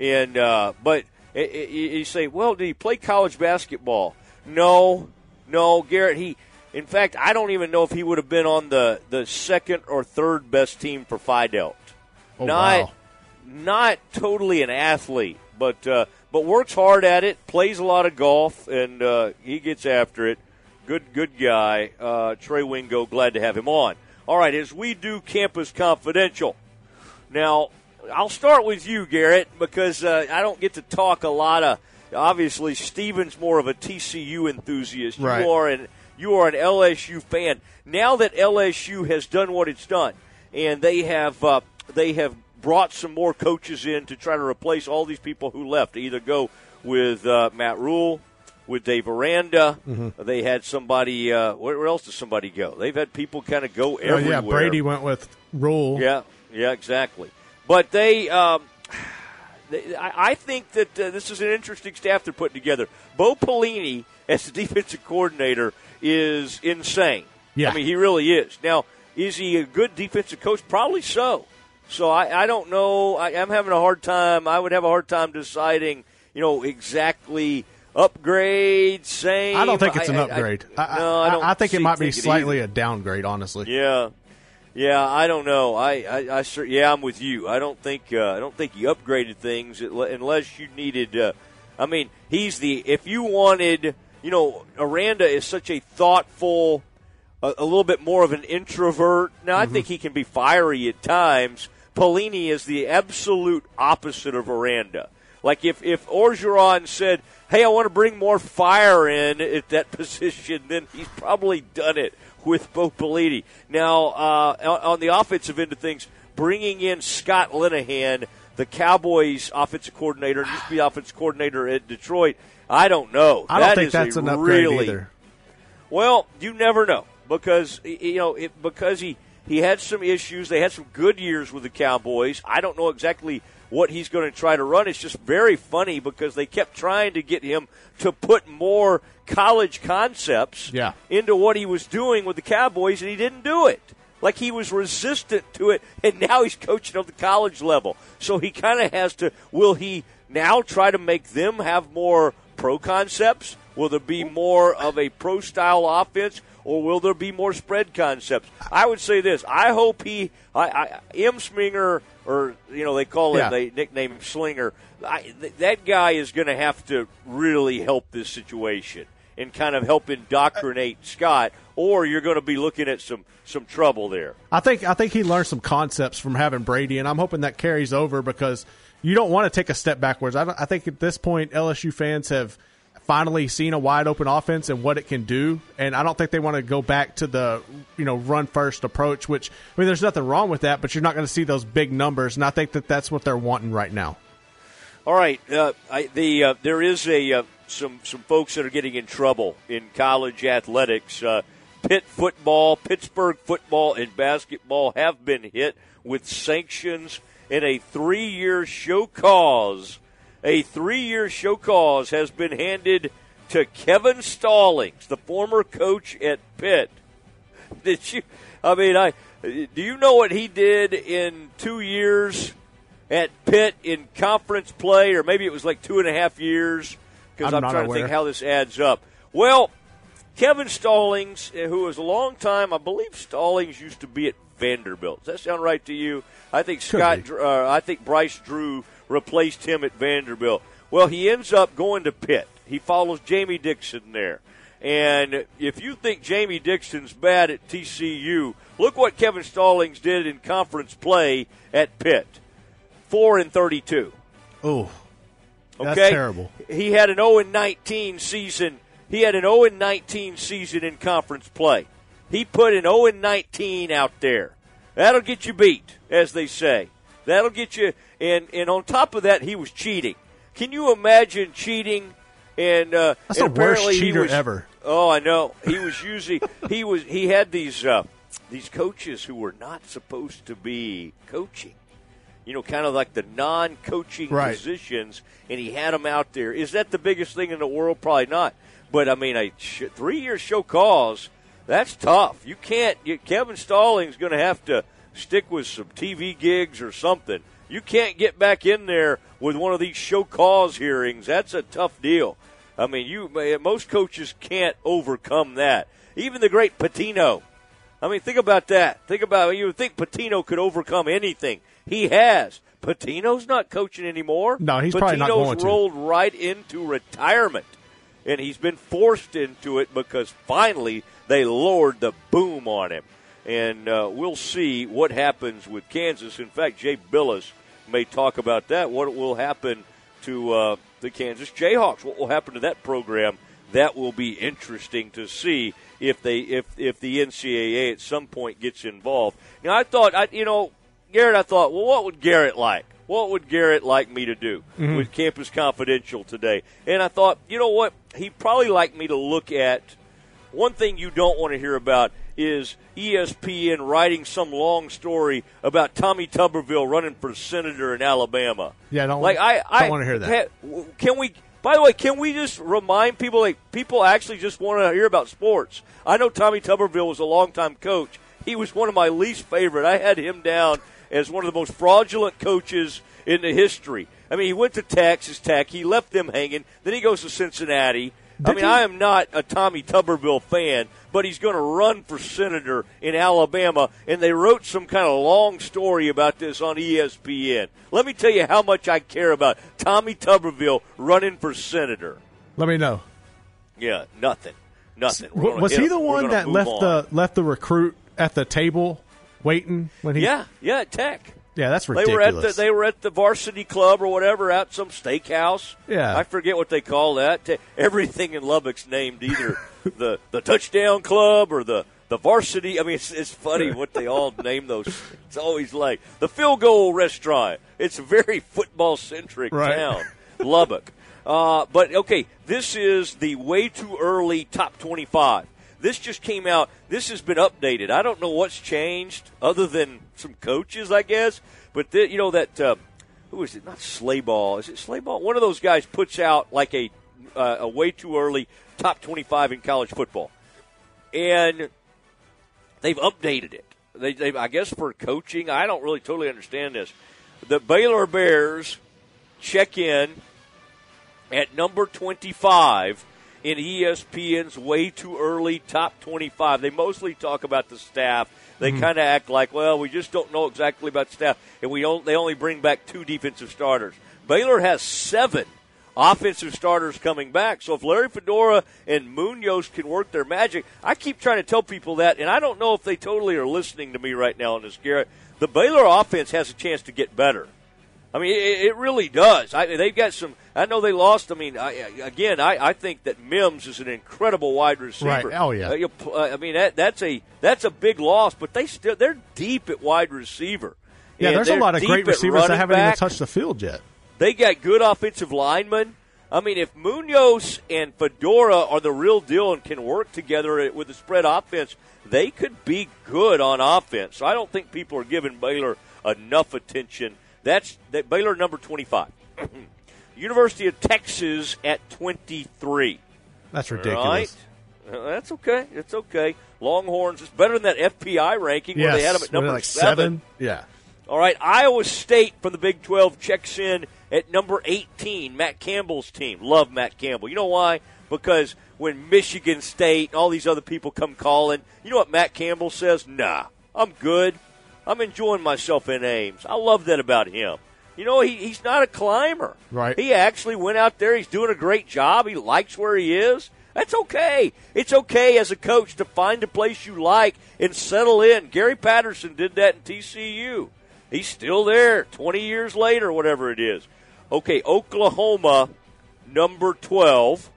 And but you say, well, did he play college basketball? No, Garrett, in fact, I don't even know if he would have been on the second or third best team for Fidelt. Oh, wow. Not totally an athlete, but works hard at it, plays a lot of golf, and he gets after it. Good guy. Trey Wingo, glad to have him on. All right, as we do Campus Confidential. Now, I'll start with you, Garrett, because I don't get to talk a lot of, obviously, Steven's more of a TCU enthusiast. Right. You are an LSU fan. Now that LSU has done what it's done, and they have brought some more coaches in to try to replace all these people who left, to either go with Matt Rule, with Dave Aranda. Mm-hmm. They had somebody, where else does somebody go? They've had people kind of go everywhere. Yeah, Brady went with Rule. Yeah, exactly. But I think that this is an interesting staff they're putting together. Bo Pelini as the defensive coordinator is insane. Yeah. I mean, he really is. Now, is he a good defensive coach? Probably so. So I don't know. I'm having a hard time. I would have a hard time deciding, exactly upgrade, same. I don't think it's an upgrade. I think it might be slightly either. A downgrade, honestly. Yeah, I don't know. I'm with you. I don't think he upgraded things unless you needed. If you wanted, Aranda is such a thoughtful, a little bit more of an introvert. Now I think he can be fiery at times. Pelini is the absolute opposite of Aranda. Like if Orgeron said, "Hey, I want to bring more fire in at that position," then he's probably done it with Bo Pelini. Now, on the offensive end of things, bringing in Scott Linehan, the Cowboys offensive coordinator, used to be offensive coordinator at Detroit, I don't know. I don't think that's an upgrade either. Well, you never know because because he had some issues. They had some good years with the Cowboys. I don't know exactly what he's going to try to run. It's just very funny because they kept trying to get him to put more college concepts into what he was doing with the Cowboys, and he didn't do it. Like he was resistant to it, and now he's coaching at the college level. So he kind of has to – will he now try to make them have more pro concepts? Will there be more of a pro-style offense, or will there be more spread concepts? I would say this. I hope M. Sminger, or, they call him, they nickname him Slinger. That guy is going to have to really help this situation and kind of help indoctrinate Scott, or you're going to be looking at some trouble there. I think he learned some concepts from having Brady, and I'm hoping that carries over because you don't want to take a step backwards. I think at this point LSU fans have finally seen a wide open offense and what it can do, and I don't think they want to go back to the run first approach, which there's nothing wrong with that, but you're not going to see those big numbers, and I think that's what they're wanting right now. All right, there is some folks that are getting in trouble in college athletics. Pitt football, Pittsburgh football, and basketball have been hit with sanctions and a 3-year show cause. A 3-year show cause has been handed to Kevin Stallings, the former coach at Pitt. Do you know what he did in 2 years at Pitt in conference play, or maybe it was like 2.5 years? Because I'm trying to think how this adds up. Well, Kevin Stallings, who was a long time, I believe Stallings used to be at Vanderbilt. Does that sound right to you? I think Bryce Drew replaced him at Vanderbilt. Well, he ends up going to Pitt. He follows Jamie Dixon there. And if you think Jamie Dixon's bad at TCU, look what Kevin Stallings did in conference play at Pitt. 4-32. Oh, that's okay? terrible. He had an 0-19 season. He had an 0-19 season in conference play. He put an 0-19 out there. That'll get you beat, as they say. That'll get you. And on top of that, he was cheating. Can you imagine cheating? And that's the worst cheater ever. Oh, I know. He was usually he had these coaches who were not supposed to be coaching. You know, kind of like the non-coaching positions, and he had them out there. Is that the biggest thing in the world? Probably not. But, I mean, a 3-year show cause, that's tough. You can't – Kevin Stallings going to have to stick with some TV gigs or something. You can't get back in there with one of these show cause hearings. That's a tough deal. I mean, most coaches can't overcome that. Even the great Pitino. I mean, think about that. You would think Pitino could overcome anything. He has. Pitino's not coaching anymore. No, he's probably not going to. Pitino's rolled right into retirement. And he's been forced into it because finally they lowered the boom on him. And we'll see what happens with Kansas. In fact, Jay Billis may talk about that, what will happen to the Kansas Jayhawks, what will happen to that program. That will be interesting to see if the NCAA at some point gets involved. Now, I thought, Garrett, well, what would Garrett like? What would Garrett like me to do with Campus Confidential today? And I thought, you know what? He'd probably like me to look at one thing you don't want to hear about is ESPN writing some long story about Tommy Tuberville running for senator in Alabama. Yeah, I don't want to hear that. By the way, can we just remind people, people actually just want to hear about sports? I know Tommy Tuberville was a longtime coach. He was one of my least favorite. I had him down as one of the most fraudulent coaches in the history. I mean, he went to Texas Tech. He left them hanging. Then he goes to Cincinnati. I am not a Tommy Tuberville fan, but he's going to run for senator in Alabama, and they wrote some kind of long story about this on ESPN. Let me tell you how much I care about Tommy Tuberville running for senator. Let me know. Yeah, nothing. Was he the one that left the recruit at the table waiting when he? Yeah, at Tech. Yeah, that's ridiculous. They were at the varsity club or whatever, at some steakhouse. Yeah. I forget what they call that. Everything in Lubbock's named either the touchdown club or the varsity. I mean, it's funny what they all name those. It's always like the field goal restaurant. It's a very football-centric town, Lubbock. But, okay, this is the way too early top 25. This just came out. This has been updated. I don't know what's changed other than some coaches, I guess. But, who is it? Not Slayball. Is it Slayball? One of those guys puts out like a way too early top 25 in college football. And they've updated it. They I guess for coaching. I don't really totally understand this. The Baylor Bears check in at number 25 in ESPN's way too early top 25. They mostly talk about the staff. They kind of act like, well, we just don't know exactly about the staff, and they only bring back 2 defensive starters. Baylor has 7 offensive starters coming back. So if Larry Fedora and Munoz can work their magic, I keep trying to tell people that, and I don't know if they totally are listening to me right now on this, Garrett. The Baylor offense has a chance to get better. I mean, it really does. They've got some. I know they lost. I mean, I think that Mims is an incredible wide receiver. Right. Oh yeah. I mean, that's a big loss, but they're deep at wide receiver. Yeah, and there's a lot of great receivers that haven't even touched the field yet. They got good offensive linemen. I mean, if Munoz and Fedora are the real deal and can work together with the spread offense, they could be good on offense. So I don't think people are giving Baylor enough attention. That's Baylor number 25. University of Texas at 23. That's ridiculous. Right? That's okay. It's okay. Longhorns is better than that FPI ranking where they had them at number like 7. Yeah. All right, Iowa State from the Big 12 checks in at number 18, Matt Campbell's team. Love Matt Campbell. You know why? Because when Michigan State and all these other people come calling, you know what Matt Campbell says? Nah, I'm good. I'm enjoying myself in Ames. I love that about him. You know, he's not a climber. Right. He actually went out there. He's doing a great job. He likes where he is. That's okay. It's okay as a coach to find a place you like and settle in. Gary Patterson did that in TCU. He's still there 20 years later, whatever it is. Okay, Oklahoma, number 12,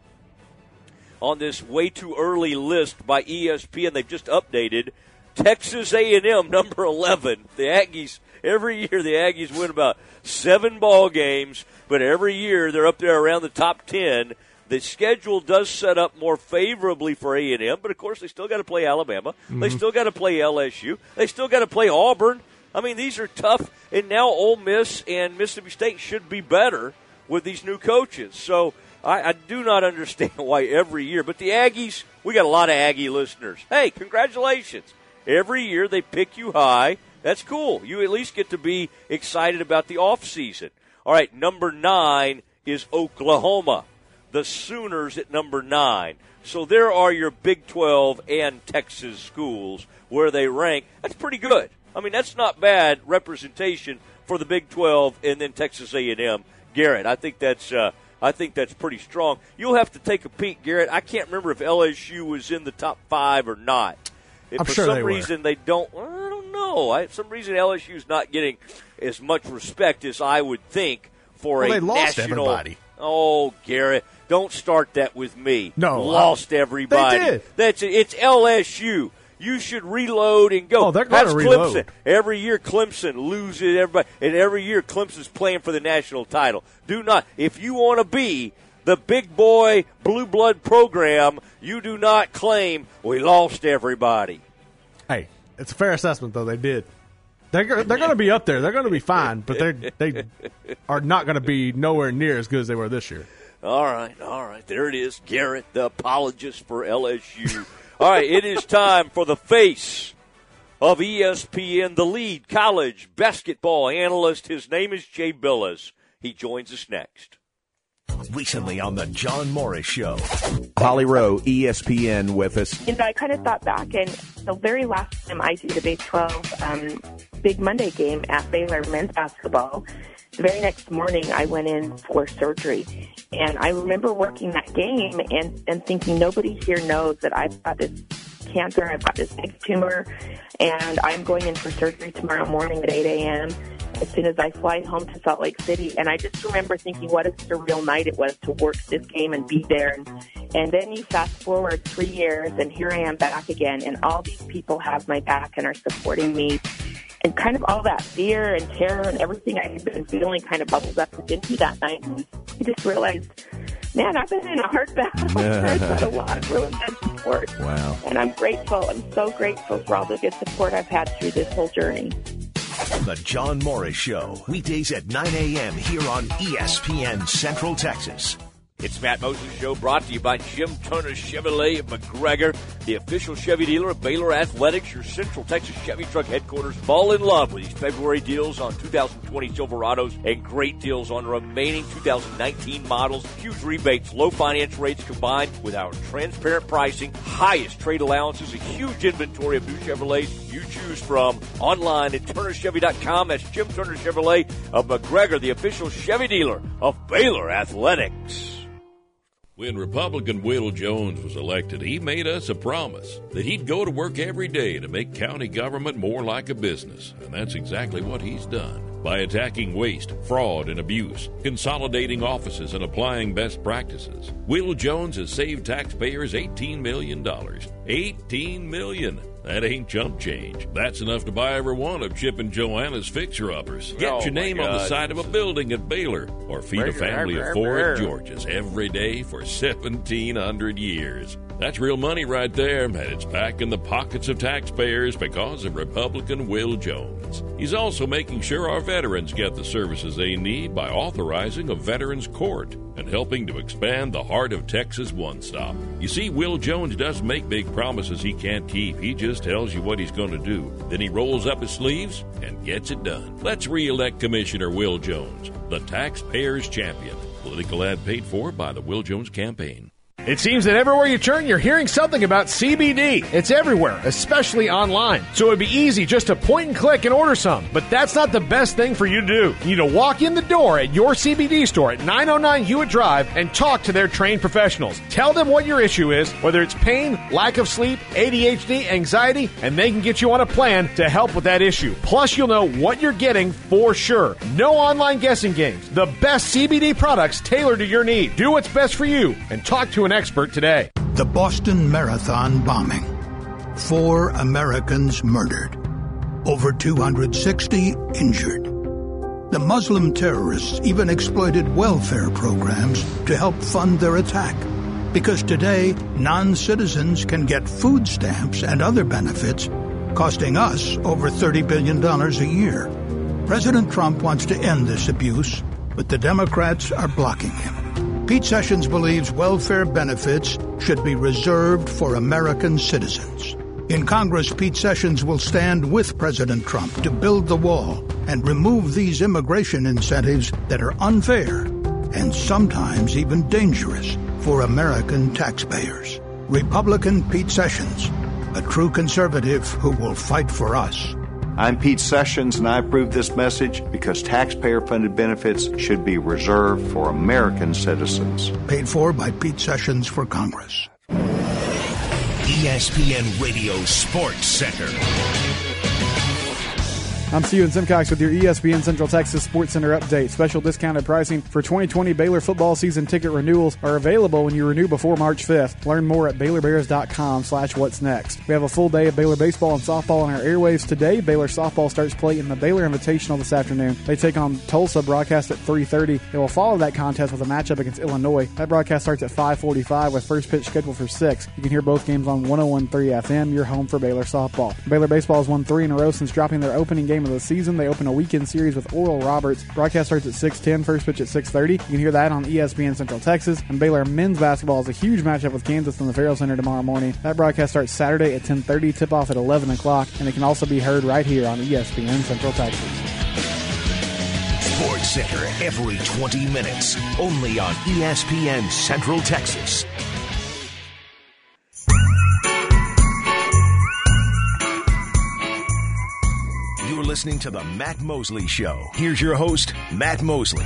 on this way too early list by ESPN. They've just updated. Texas A&M, number 11. The Aggies, every year the Aggies win about 7 ball games, but every year they're up there around the top 10. The schedule does set up more favorably for A&M, but, of course, they still got to play Alabama. Mm-hmm. They still got to play LSU. They still got to play Auburn. I mean, these are tough, and now Ole Miss and Mississippi State should be better with these new coaches. So I do not understand why every year. But the Aggies, we got a lot of Aggie listeners. Hey, congratulations. Every year they pick you high. That's cool. You at least get to be excited about the offseason. All right, number 9 is Oklahoma. The Sooners at number 9. So there are your Big 12 and Texas schools where they rank. That's pretty good. I mean, that's not bad representation for the Big 12 and then Texas A&M. Garrett, I think that's pretty strong. You'll have to take a peek, Garrett. I can't remember if LSU was in the top 5 or not. I'm for sure some they reason they don't. I don't know. For some reason LSU's not getting as much respect as I would think for they a lost national. Everybody. Oh, Garrett, don't start that with me. No, lost everybody. They did. It's LSU. You should reload and go. Oh, they're going to reload. Clemson. Every year Clemson loses everybody, and every year Clemson's playing for the national title. Do not, if you want to be the big boy blue blood program, you do not claim we lost everybody. Hey, it's a fair assessment, though. They did. They're going to be up there. They're going to be fine, but they are not going to be nowhere near as good as they were this year. All right. There it is, Garrett, the apologist for LSU. All right, it is time for the face of ESPN, the lead college basketball analyst. His name is Jay Billis. He joins us next. Recently on the John Morris Show. Holly Rowe, ESPN, with us. And I kind of thought back, and the very last time I did the Big 12 Big Monday game at Baylor men's basketball, the very next morning I went in for surgery. And I remember working that game and thinking, nobody here knows that I've got this cancer, I've got this big tumor, and I'm going in for surgery tomorrow morning at 8 a.m. as soon as I fly home to Salt Lake City. And I just remember thinking what a surreal night it was to work this game and be there. And then you fast forward 3 years, and here I am back again, and all these people have my back and are supporting me. And kind of all that fear and terror and everything I had been feeling kind of bubbled up within me that night. And I just realized, man, I've been in a hard battle. I've got a lot of really good support. Wow. And I'm grateful. I'm so grateful for all the good support I've had through this whole journey. The John Morris Show, weekdays at 9 a.m. here on ESPN Central Texas. It's Matt Mosley's Show, brought to you by Jim Turner Chevrolet of McGregor, the official Chevy dealer of Baylor Athletics, your Central Texas Chevy truck headquarters. Fall in love with these February deals on 2020 Silverados and great deals on remaining 2019 models. Huge rebates, low finance rates combined with our transparent pricing, highest trade allowances, a huge inventory of new Chevrolets you choose from. Online at TurnerChevy.com. That's Jim Turner Chevrolet of McGregor, the official Chevy dealer of Baylor Athletics. When Republican Will Jones was elected, he made us a promise that he'd go to work every day to make county government more like a business, and that's exactly what he's done. by attacking waste, fraud, and abuse, consolidating offices, and applying best practices. Will Jones has saved taxpayers $18 million. $18 million. That ain't chump change. That's enough to buy every one of Chip and Joanna's fixer-uppers. Get your name on the side of a building at Baylor, or feed a family of 4 at George's every day for 1,700 years. That's real money right there, and it's back in the pockets of taxpayers because of Republican Will Jones. He's also making sure our veterans get the services they need by authorizing a veterans court and helping to expand the Heart of Texas One Stop. You see, Will Jones doesn't make big promises he can't keep. He just tells you what he's going to do. Then he rolls up his sleeves and gets it done. Let's re-elect Commissioner Will Jones, the taxpayer's champion. Political ad paid for by the Will Jones Campaign. It seems that everywhere you turn, you're hearing something about CBD. It's everywhere, especially online. So it'd be easy just to point and click and order some. But that's not the best thing for you to do. You need to walk in the door at your CBD store at 909 Hewitt Drive and talk to their trained professionals. Tell them what your issue is, whether it's pain, lack of sleep, ADHD, anxiety, and they can get you on a plan to help with that issue. Plus, you'll know what you're getting for sure. No online guessing games. The best CBD products tailored to your need. Do what's best for you and talk to an expert today. The Boston Marathon bombing. 4 Americans murdered. Over 260 injured. The Muslim terrorists even exploited welfare programs to help fund their attack. Because today, non-citizens can get food stamps and other benefits, costing us over $30 billion a year. President Trump wants to end this abuse, but the Democrats are blocking him. Pete Sessions believes welfare benefits should be reserved for American citizens. In Congress, Pete Sessions will stand with President Trump to build the wall and remove these immigration incentives that are unfair and sometimes even dangerous for American taxpayers. Republican Pete Sessions, a true conservative who will fight for us. I'm Pete Sessions, and I approve this message because taxpayer-funded benefits should be reserved for American citizens. Paid for by Pete Sessions for Congress. ESPN Radio Sports Center. I'm Steven Simcox with your ESPN Central Texas Sports Center update. Special discounted pricing for 2020 Baylor football season ticket renewals are available when you renew before March 5th. Learn more at BaylorBears.com/what's next. We have a full day of Baylor baseball and softball on our airwaves today. Baylor softball starts play in the Baylor Invitational this afternoon. They take on Tulsa, broadcast at 3:30. They will follow that contest with a matchup against Illinois. That broadcast starts at 5:45 with first pitch scheduled for 6. You can hear both games on 101.3 FM, your home for Baylor softball. Baylor baseball has won 3 in a row since dropping their opening game of the season. They open a weekend series with Oral Roberts. Broadcast starts at 6:10, first pitch at 6:30. You can hear that on ESPN Central Texas. And Baylor men's basketball is a huge matchup with Kansas in the Farrell Center tomorrow morning. That broadcast starts Saturday at 10:30, tip-off at 11 o'clock, and it can also be heard right here on ESPN Central Texas. Sports Center every 20 minutes, only on ESPN Central Texas. You're listening to the Matt Mosley Show. Here's your host, Matt Mosley.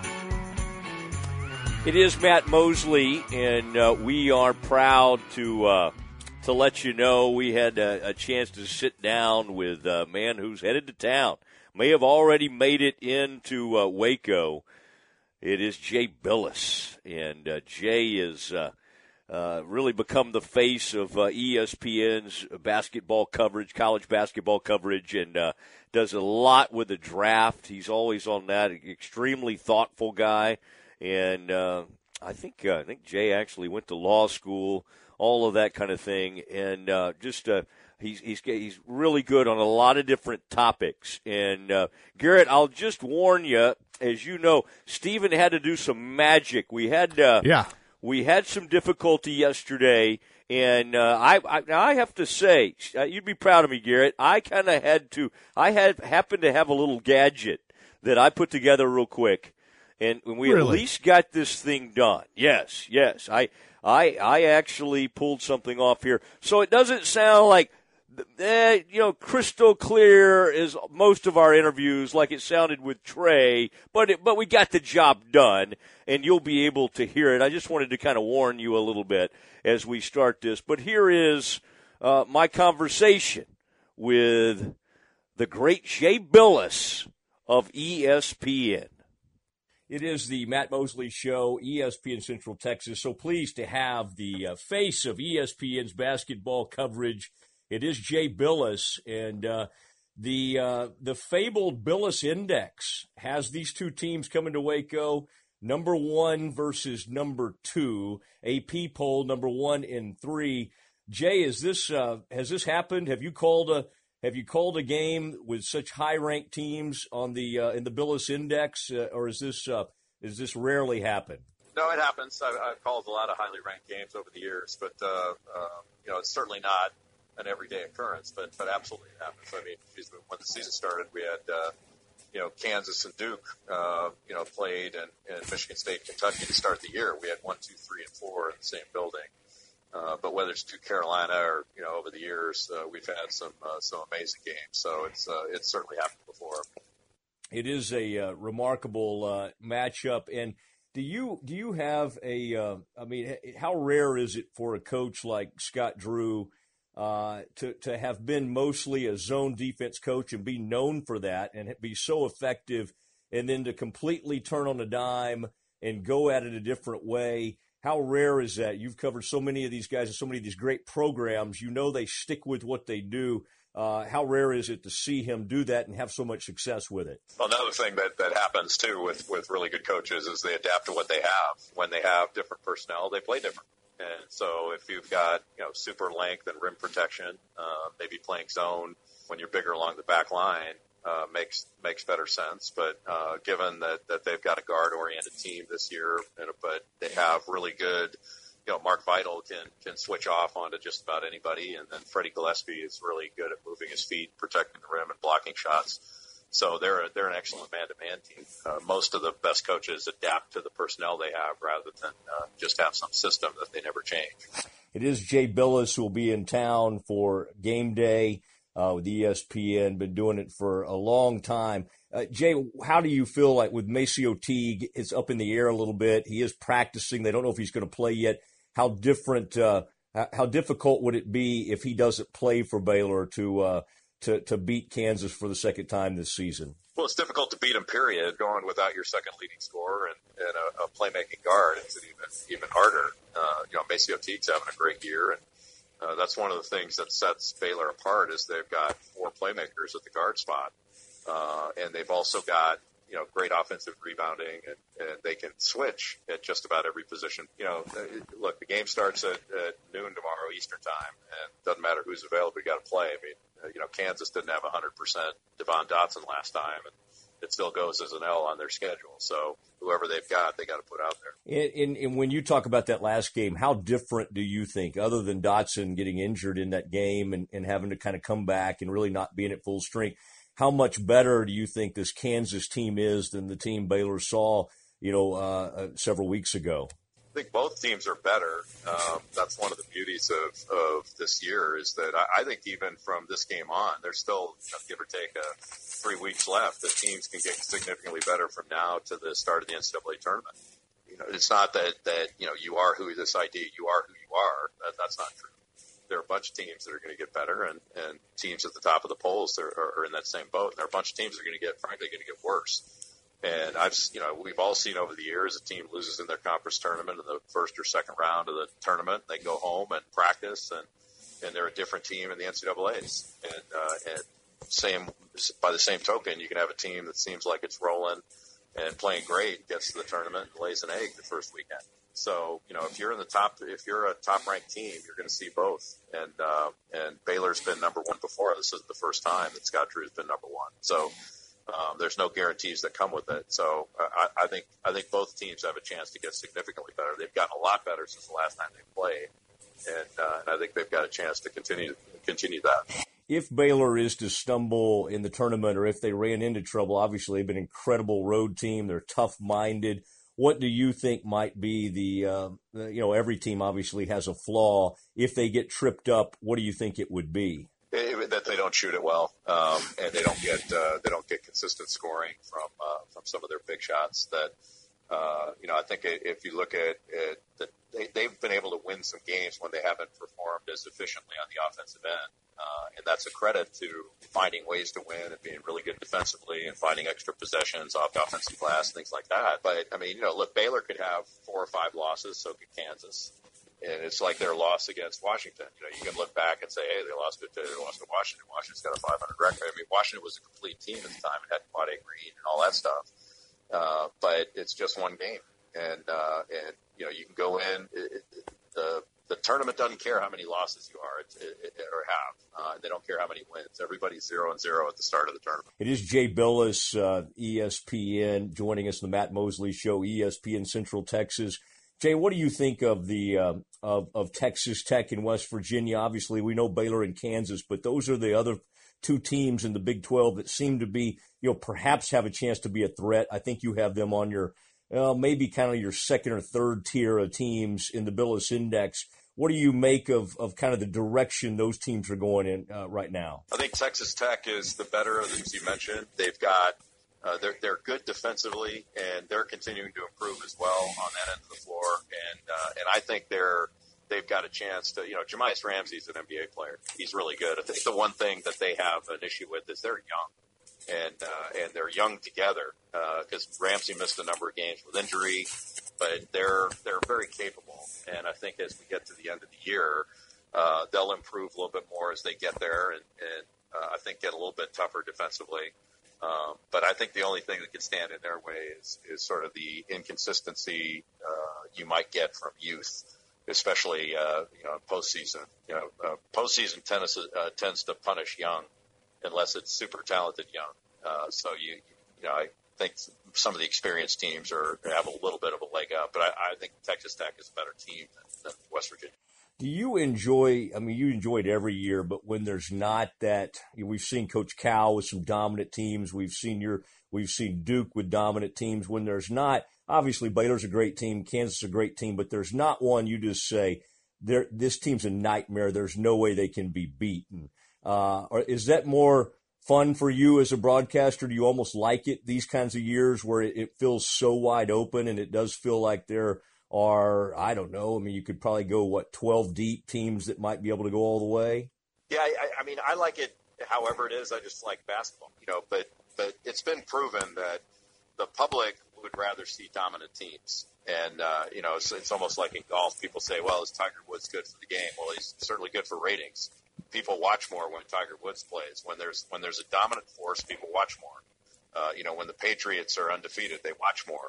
It is Matt Mosley, and we are proud to let you know we had a chance to sit down with a man who's headed to town. May have already made it into Waco. It is Jay Bilas, and Jay is really become the face of ESPN's basketball coverage, college basketball coverage, and does a lot with the draft. He's always on that. Extremely thoughtful guy, and I think Jay actually went to law school, all of that kind of thing, and he's really good on a lot of different topics. And Garrett, I'll just warn you, as you know, Stephen had to do some magic. We had We had some difficulty yesterday, and I have to say, you'd be proud of me, Garrett. I happened to have a little gadget that I put together real quick, and we at least got this thing done. Yes. I actually pulled something off here, so it doesn't sound like crystal clear as most of our interviews, like it sounded with Trey, but we got the job done, and you'll be able to hear it. I just wanted to kind of warn you a little bit as we start this. But here is my conversation with the great Jay Bilas of ESPN. It is the Matt Mosley Show, ESPN Central Texas. So pleased to have the face of ESPN's basketball coverage. It is Jay Billis, and the fabled Billis Index has these two teams coming to Waco, number 1 versus number 2. AP poll number 1 and 3. Jay, has this happened? Have you called a game with such high-ranked teams on the in the Billis Index, or is this rarely happen? No, it happens. I've called a lot of highly ranked games over the years, but it's certainly not an everyday occurrence. But absolutely it happens. I mean, when the season started, we had Kansas and Duke played, and Michigan State, Kentucky to start the year. We had 1, 2, 3, and 4 in the same building. But whether it's to Carolina or over the years, we've had some amazing games. So it's certainly happened before. It is a remarkable matchup. And do you have how rare is it for a coach like Scott Drew to have been mostly a zone defense coach and be known for that and be so effective, and then to completely turn on a dime and go at it a different way? How rare is that? You've covered so many of these guys and so many of these great programs. You know they stick with what they do. How rare is it to see him do that and have so much success with it? Well, another thing that happens, too, with really good coaches is they adapt to what they have. When they have different personnel, they play different. And so if you've got super length and rim protection, maybe playing zone when you're bigger along the back line, makes better sense. But given that they've got a guard-oriented team this year, but they have really good, Mark Vital can switch off onto just about anybody, and then Freddie Gillespie is really good at moving his feet, protecting the rim, and blocking shots. So they're an excellent man-to-man team. Most of the best coaches adapt to the personnel they have rather than just have some system that they never change. It is Jay Billis who will be in town for game day. With ESPN, been doing it for a long time. Jay, how do you feel like with Maceo Teague? It's up in the air a little bit. He is practicing. They don't know if he's going to play yet. How difficult would it be if he doesn't play for Baylor to beat Kansas for the second time this season? Well, it's difficult to beat him, period. Going without your second leading scorer and a playmaking guard, it's even harder. Maceo Teague's having a great year, and that's one of the things that sets Baylor apart is they've got 4 playmakers at the guard spot. And they've also got, great offensive rebounding, and they can switch at just about every position. Look, the game starts at noon tomorrow Eastern time, and it doesn't matter who's available, you got to play. I mean, Kansas didn't have 100% Devon Dotson last time, and it still goes as an L on their schedule. So whoever they've got, they got to put out there. And when you talk about that last game, how different do you think, other than Dotson getting injured in that game and having to kind of come back and really not being at full strength, how much better do you think this Kansas team is than the team Baylor saw, several weeks ago? I think both teams are better. That's one of the beauties of this year is that I think even from this game on, there's still, give or take 3 weeks left, the teams can get significantly better from now to the start of the NCAA tournament. It's not that you are who this idea, you are who you are. That's not true. There are a bunch of teams that are going to get better, and teams at the top of the polls are in that same boat. And there are a bunch of teams that are going to get worse. And we've all seen over the years a team loses in their conference tournament in the first or second round of the tournament. They go home and practice, and they're a different team in the NCAAs. And by the same token, you can have a team that seems like it's rolling and playing great, gets to the tournament and lays an egg the first weekend. So, if you're a top-ranked team, you're going to see both. And Baylor's been number 1 before. This isn't the first time that Scott Drew's been number 1. So, there's no guarantees that come with it. So, I think both teams have a chance to get significantly better. They've gotten a lot better since the last time they played, and I think they've got a chance to continue that. If Baylor is to stumble in the tournament, or if they ran into trouble, obviously they've been an incredible road team. They're tough-minded. What do you think might be every team obviously has a flaw. If they get tripped up, what do you think it would be? That they don't shoot it well, and they don't get consistent scoring from some of their big shots. That I think if you look at they've been able to win some games when they haven't performed as efficiently on the offensive end. And that's a credit to finding ways to win and being really good defensively and finding extra possessions off the offensive glass, things like that. But, I mean, look, Baylor could have 4 or 5 losses, so could Kansas. And it's like their loss against Washington. You can look back and say, hey, they lost to Washington. Washington's got a 500 record. I mean, Washington was a complete team at the time and had Quade Green and all that stuff. But it's just one game. And you can go in. The tournament doesn't care how many losses you are or have. They don't care how many wins. Everybody's 0-0 at the start of the tournament. It is Jay Billis, ESPN, joining us on the Matt Mosley Show, ESPN Central Texas. Jay, what do you think of the of Texas Tech and West Virginia? Obviously, we know Baylor and Kansas, but those are the other 2 teams in the Big 12 that seem to be, perhaps have a chance to be a threat. I think you have them on your maybe kind of your second or third tier of teams in the Billis Index. What do you make of kind of the direction those teams are going in right now? I think Texas Tech is the better of the teams you mentioned. They've got they're good defensively, and they're continuing to improve as well on that end of the floor. And I think they've got a chance to. Jamias Ramsey's an NBA player. He's really good. I think the one thing that they have an issue with is they're young, and they're young together because Ramsey missed a number of games with injury, but they're very capable. And I think as we get to the end of the year, they'll improve a little bit more as they get there, and I think get a little bit tougher defensively. But I think the only thing that could stand in their way is sort of the inconsistency you might get from youth, especially postseason. Postseason tends to punish young unless it's super talented young. So I think some of the experienced teams have a little bit of a leg up, but I think Texas Tech is a better team than West Virginia. Do you enjoy, you enjoy it every year, but when there's not that, we've seen Coach Cal with some dominant teams. We've seen Duke with dominant teams. When there's not, obviously Baylor's a great team, Kansas is a great team, but there's not one you just say, this team's a nightmare. There's no way they can be beaten. Or is that more fun for you as a broadcaster? Do you almost like it, these kinds of years where it feels so wide open and it does feel like there are, I don't know, you could probably go, 12 deep teams that might be able to go all the way? Yeah, I like it however it is. I just like basketball, but it's been proven that the public would rather see dominant teams. And, it's almost like in golf, people say, well, is Tiger Woods good for the game? Well, he's certainly good for ratings. People watch more when Tiger Woods plays. When there's a dominant force, people watch more. When the Patriots are undefeated, they watch more.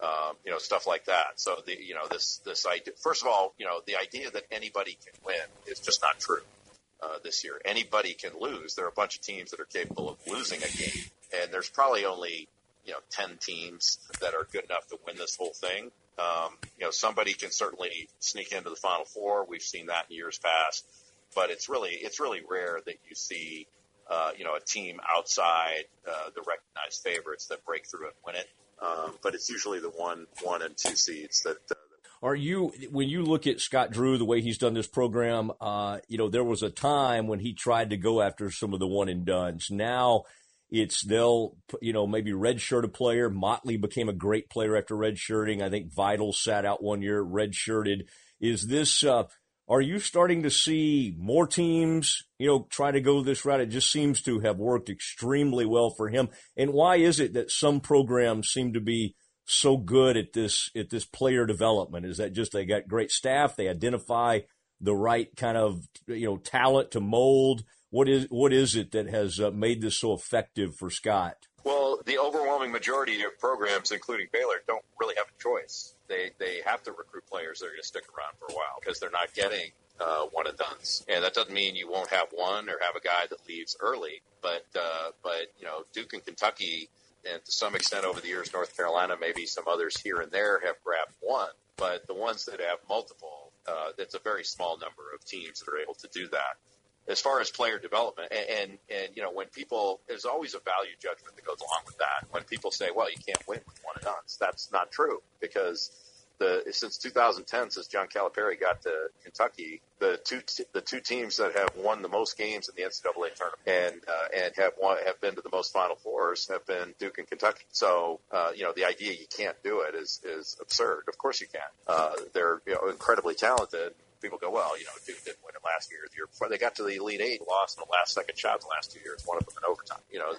Stuff like that. So this idea, first of all, the idea that anybody can win is just not true this year. Anybody can lose. There are a bunch of teams that are capable of losing a game, and there's probably only 10 teams that are good enough to win this whole thing. Somebody can certainly sneak into the Final Four. We've seen that in years past, but it's really rare that you see a team outside the recognized favorites that break through and win it. But it's usually the 1 and 2 seeds that. Are you, when you look at Scott Drew, the way he's done this program, there was a time when he tried to go after some of the one and dones. Now they'll maybe redshirt a player. Motley became a great player after redshirting. I think Vital sat out 1 year, redshirted. Is this, are you starting to see more teams, try to go this route? It just seems to have worked extremely well for him. And why is it that some programs seem to be so good at this player development? Is that just they got great staff, they identify the right kind of talent to mold? What is it that has made this so effective for Scott? Well, the overwhelming majority of programs, including Baylor, don't really have a choice. They have to recruit players that are going to stick around for a while because they're not getting one and dones. And that doesn't mean you won't have one or have a guy that leaves early. But Duke and Kentucky, and to some extent over the years, North Carolina, maybe some others here and there have grabbed one. But the ones that have multiple, it's a very small number of teams that are able to do that. As far as player development, and when people, there's always a value judgment that goes along with that. When people say, well, you can't win with one and dones, that's not true, because since 2010, since John Calipari got to Kentucky, the two teams that have won the most games in the NCAA tournament and have been to the most Final Fours have been Duke and Kentucky. So the idea you can't do it is absurd. Of course you can. They're incredibly talented. people go, well, Duke didn't win it last year. The year before they got to the Elite Eight, lost in the last second shot the last 2 years, one of them in overtime.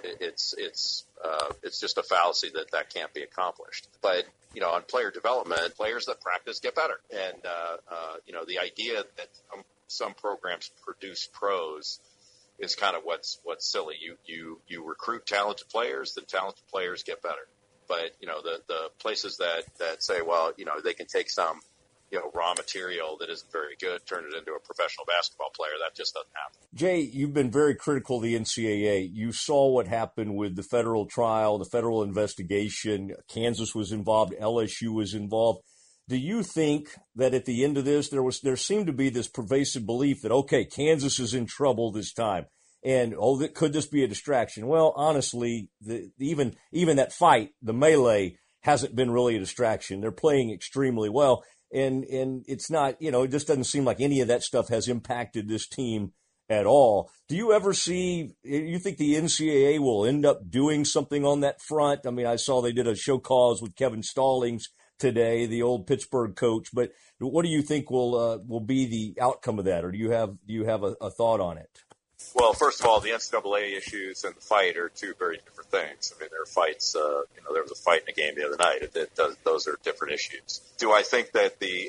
It's just a fallacy that can't be accomplished. But, on player development, players that practice get better. And, the idea that some programs produce pros is kind of what's silly. You recruit talented players, then talented players get better. But, the places that say, well, they can take some, raw material that isn't very good, turn it into a professional basketball player, that just doesn't happen. Jay, you've been very critical of the NCAA. You saw what happened with the federal trial, the federal investigation. Kansas was involved. LSU was involved. Do you think that at the end of this, there seemed to be this pervasive belief that, okay, Kansas is in trouble this time, and could this be a distraction? Well, honestly, even that fight, the melee, hasn't been really a distraction. They're playing extremely well, and it's not, it just doesn't seem like any of that stuff has impacted this team at all. Do you ever you think the NCAA will end up doing something on that front? I mean, I saw they did a show cause with Kevin Stallings today, the old Pittsburgh coach. But what do you think will be the outcome of that, or do you have a thought on it? Well, first of all, the NCAA issues and the fight are two very different things. I mean, there are fights. There was a fight in a game the other night. Those are different issues. Do I think that the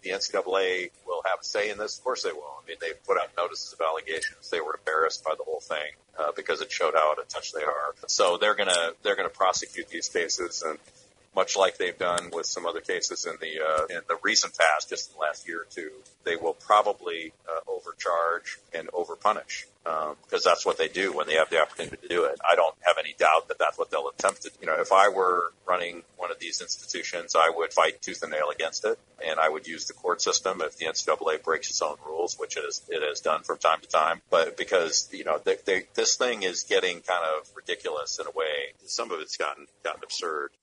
NCAA will have a say in this? Of course they will. I mean, they put out notices of allegations. They were embarrassed by the whole thing because it showed how out of touch they are. So they're gonna prosecute these cases, and much like they've done with some other cases in the recent past, just in the last year or two, they will probably overcharge and overpunish because that's what they do when they have the opportunity to do it. I don't have any doubt that that's what they'll attempt to do. If I were running one of these institutions, I would fight tooth and nail against it, and I would use the court system if the NCAA breaks its own rules, which it has done from time to time. But because this thing is getting kind of ridiculous in a way, some of it's gotten absurd.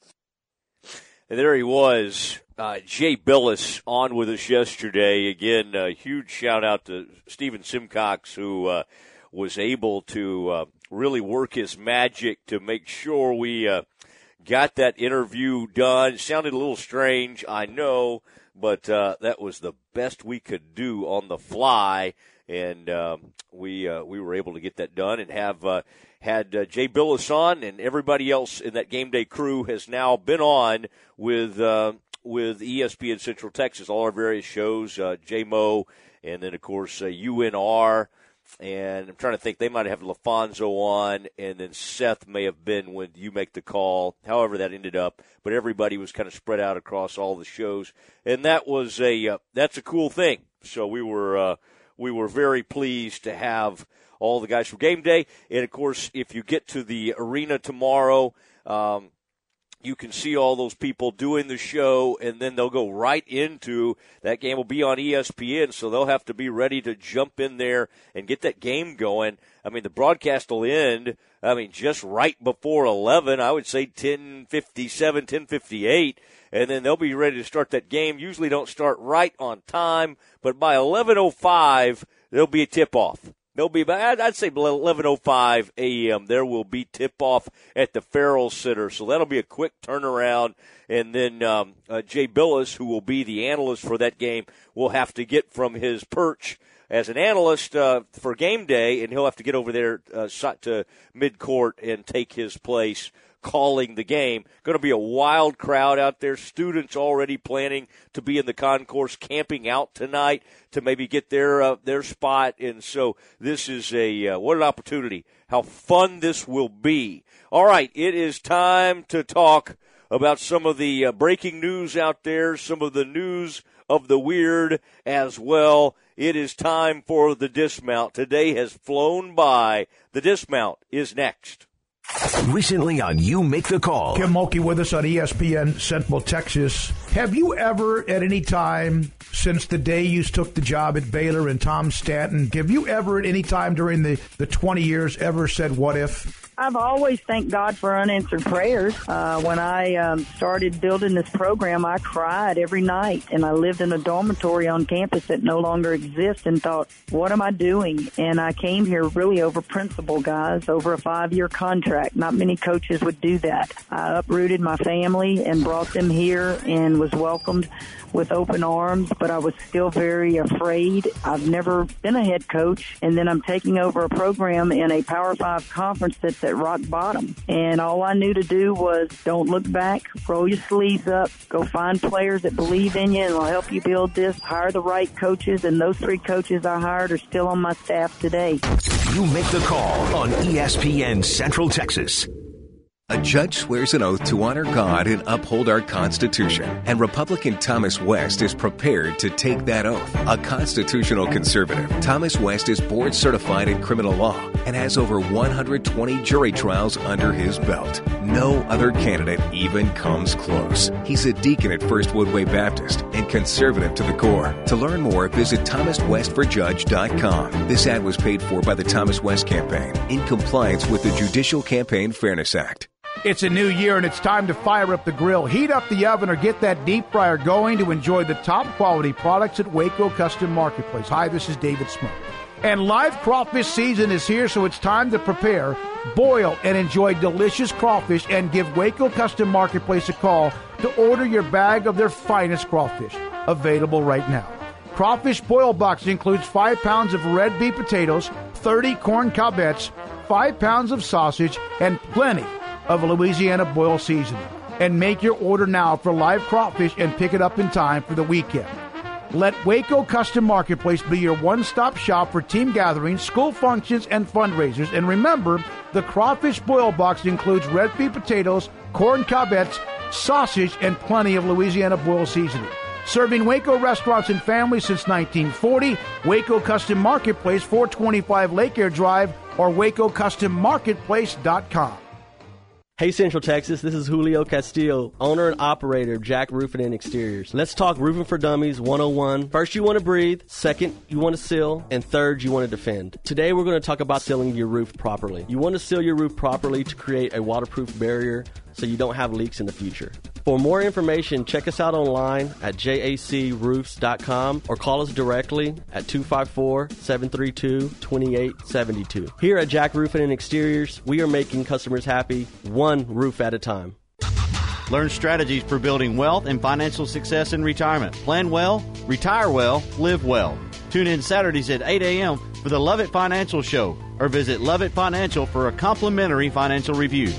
And there he was, Jay Billis, on with us yesterday. Again, a huge shout-out to Stephen Simcox, who was able to really work his magic to make sure we got that interview done. It sounded a little strange, I know, but that was the best we could do on the fly, and we were able to get that done and have had Jay Billis on, and everybody else in that game day crew has now been on with ESPN Central Texas, all our various shows, J-Mo, and then, of course, UNR. And I'm trying to think, they might have LaFonso on, and then Seth may have been when You Make the Call, however that ended up. But everybody was kind of spread out across all the shows, and that was that's a cool thing. So we were very pleased to have all the guys from game day. And, of course, if you get to the arena tomorrow, you can see all those people doing the show, and then they'll go right into that game. Will be on ESPN, so they'll have to be ready to jump in there and get that game going. I mean, the broadcast will end, just right before 11. I would say 10:57, 10:58, and then they'll be ready to start that game. Usually don't start right on time, but by 11:05, there'll be a tip-off. There'll be, I'd say 11:05 a.m. There will be tip-off at the Farrell Center, so that'll be a quick turnaround. And then Jay Billis, who will be the analyst for that game, will have to get from his perch as an analyst for game day, and he'll have to get over there to midcourt and take his place calling the game. Going to be a wild crowd out there. Students already planning to be in the concourse, camping out tonight to maybe get their spot. And so this is what an opportunity. How fun this will be. All right, it is time to talk about some of the breaking news out there, some of the news of the weird as well. It is time for the dismount. Today has flown by. The dismount is next. Recently on You Make the Call. Kim Mulkey with us on ESPN Central Texas. Have you ever, at any time since the day you took the job at Baylor and Tom Stanton, have you ever at any time during the 20 years ever said, what if? I've always thanked God for unanswered prayers. When I started building this program, I cried every night, and I lived in a dormitory on campus that no longer exists and thought, what am I doing? And I came here really over principle, guys, over a 5-year contract. Not many coaches would do that. I uprooted my family and brought them here and was welcomed with open arms, but I was still very afraid. I've never been a head coach, and then I'm taking over a program in a Power 5 conference that's at rock bottom. And all I knew to do was don't look back, roll your sleeves up, go find players that believe in you and will help you build this, hire the right coaches, and those 3 coaches I hired are still on my staff today. You make the call on ESPN Central Texas. A judge swears an oath to honor God and uphold our Constitution, and Republican Thomas West is prepared to take that oath. A constitutional conservative, Thomas West is board certified in criminal law and has over 120 jury trials under his belt. No other candidate even comes close. He's a deacon at First Woodway Baptist and conservative to the core. To learn more, visit ThomasWestForJudge.com. This ad was paid for by the Thomas West Campaign in compliance with the Judicial Campaign Fairness Act. It's a new year, and it's time to fire up the grill, heat up the oven, or get that deep fryer going to enjoy the top quality products at Waco Custom Marketplace. Hi, this is David Smoke. And live crawfish season is here, so it's time to prepare, boil, and enjoy delicious crawfish, and give Waco Custom Marketplace a call to order your bag of their finest crawfish. Available right now. Crawfish boil box includes 5 pounds of red beet potatoes, 30 corn cobettes, 5 pounds of sausage, and plenty of Louisiana boil seasoning. And make your order now for live crawfish and pick it up in time for the weekend. Let Waco Custom Marketplace be your one-stop shop for team gatherings, school functions, and fundraisers. And remember, the crawfish boil box includes red beet potatoes, corn cobettes, sausage, and plenty of Louisiana boil seasoning. Serving Waco restaurants and families since 1940, Waco Custom Marketplace, 425 Lake Air Drive, or WacoCustomMarketplace.com. Hey Central Texas, this is Julio Castillo, owner and operator of Jack Roofing and Exteriors. Let's talk Roofing for Dummies 101. First, you want to breathe. Second, you want to seal. And third, you want to defend. Today, we're going to talk about sealing your roof properly. You want to seal your roof properly to create a waterproof barrier so you don't have leaks in the future. For more information, check us out online at jacroofs.com or call us directly at 254-732-2872. Here at Jack Roofing and Exteriors, we are making customers happy one roof at a time. Learn strategies for building wealth and financial success in retirement. Plan well, retire well, live well. Tune in Saturdays at 8 a.m. for the Love It Financial Show or visit Love It Financial for a complimentary financial review.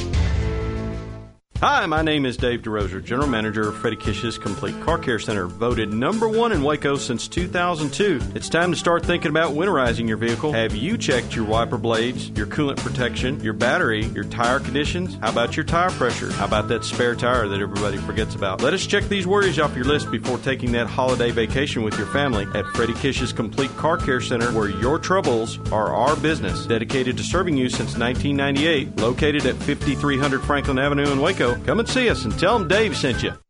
Hi, my name is Dave DeRoser, General Manager of Freddie Kish's Complete Car Care Center, voted #1 in Waco since 2002. It's time to start thinking about winterizing your vehicle. Have you checked your wiper blades, your coolant protection, your battery, your tire conditions? How about your tire pressure? How about that spare tire that everybody forgets about? Let us check these worries off your list before taking that holiday vacation with your family at Freddie Kish's Complete Car Care Center, where your troubles are our business. Dedicated to serving you since 1998, located at 5300 Franklin Avenue in Waco. Come and see us and tell them Dave sent you.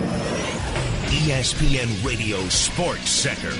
ESPN Radio Sports Center.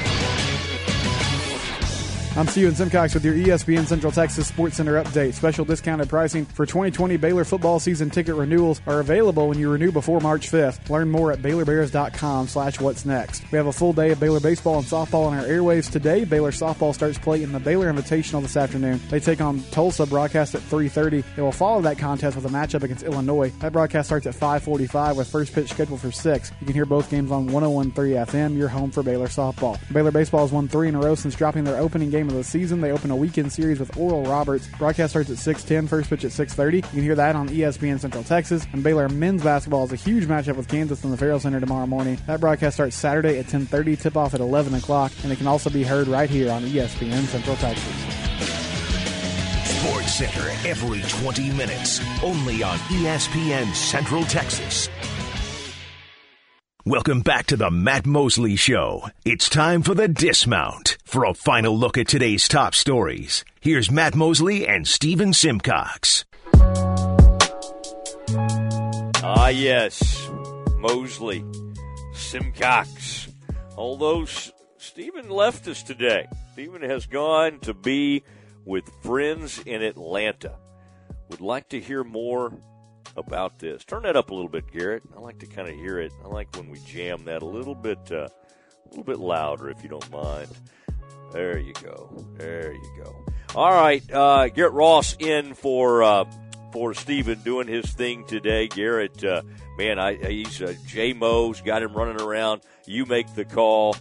I'm Steven Simcox with your ESPN Central Texas Sports Center update. Special discounted pricing for 2020 Baylor football season ticket renewals are available when you renew before March 5th. Learn more at BaylorBears.com/what's next. We have a full day of Baylor baseball and softball on our airwaves today. Baylor softball starts play in the Baylor Invitational this afternoon. They take on Tulsa, broadcast at 3:30. They will follow that contest with a matchup against Illinois. That broadcast starts at 5:45 with first pitch scheduled for 6. You can hear both games on 101.3 FM, your home for Baylor softball. Baylor baseball has won 3 in a row since dropping their opening game of the season. They open a weekend series with Oral Roberts. Broadcast starts at 6:10, first pitch at 6:30. You can hear that on ESPN Central Texas. And Baylor men's basketball is a huge matchup with Kansas in the Farrell Center tomorrow morning. That broadcast starts Saturday at 10:30, tip-off at 11 o'clock, and it can also be heard right here on ESPN Central Texas. Sports Center every 20 minutes, only on ESPN Central Texas. Welcome back to the Matt Mosley Show. It's time for the Dismount. For a final look at today's top stories, here's Matt Mosley and Steven Simcox. Ah, yes, Mosley, Simcox. Although Steven left us today. Steven has gone to be with friends in Atlanta. would like to hear more about this. Turn that up a little bit, Garrett. I like to kind of hear it. I like when we jam that a little bit louder, if you don't mind. There you go. There you go. All right, Garrett Ross in for Steven doing his thing today. Garrett, he's J-Mo's got him running around. You make the call.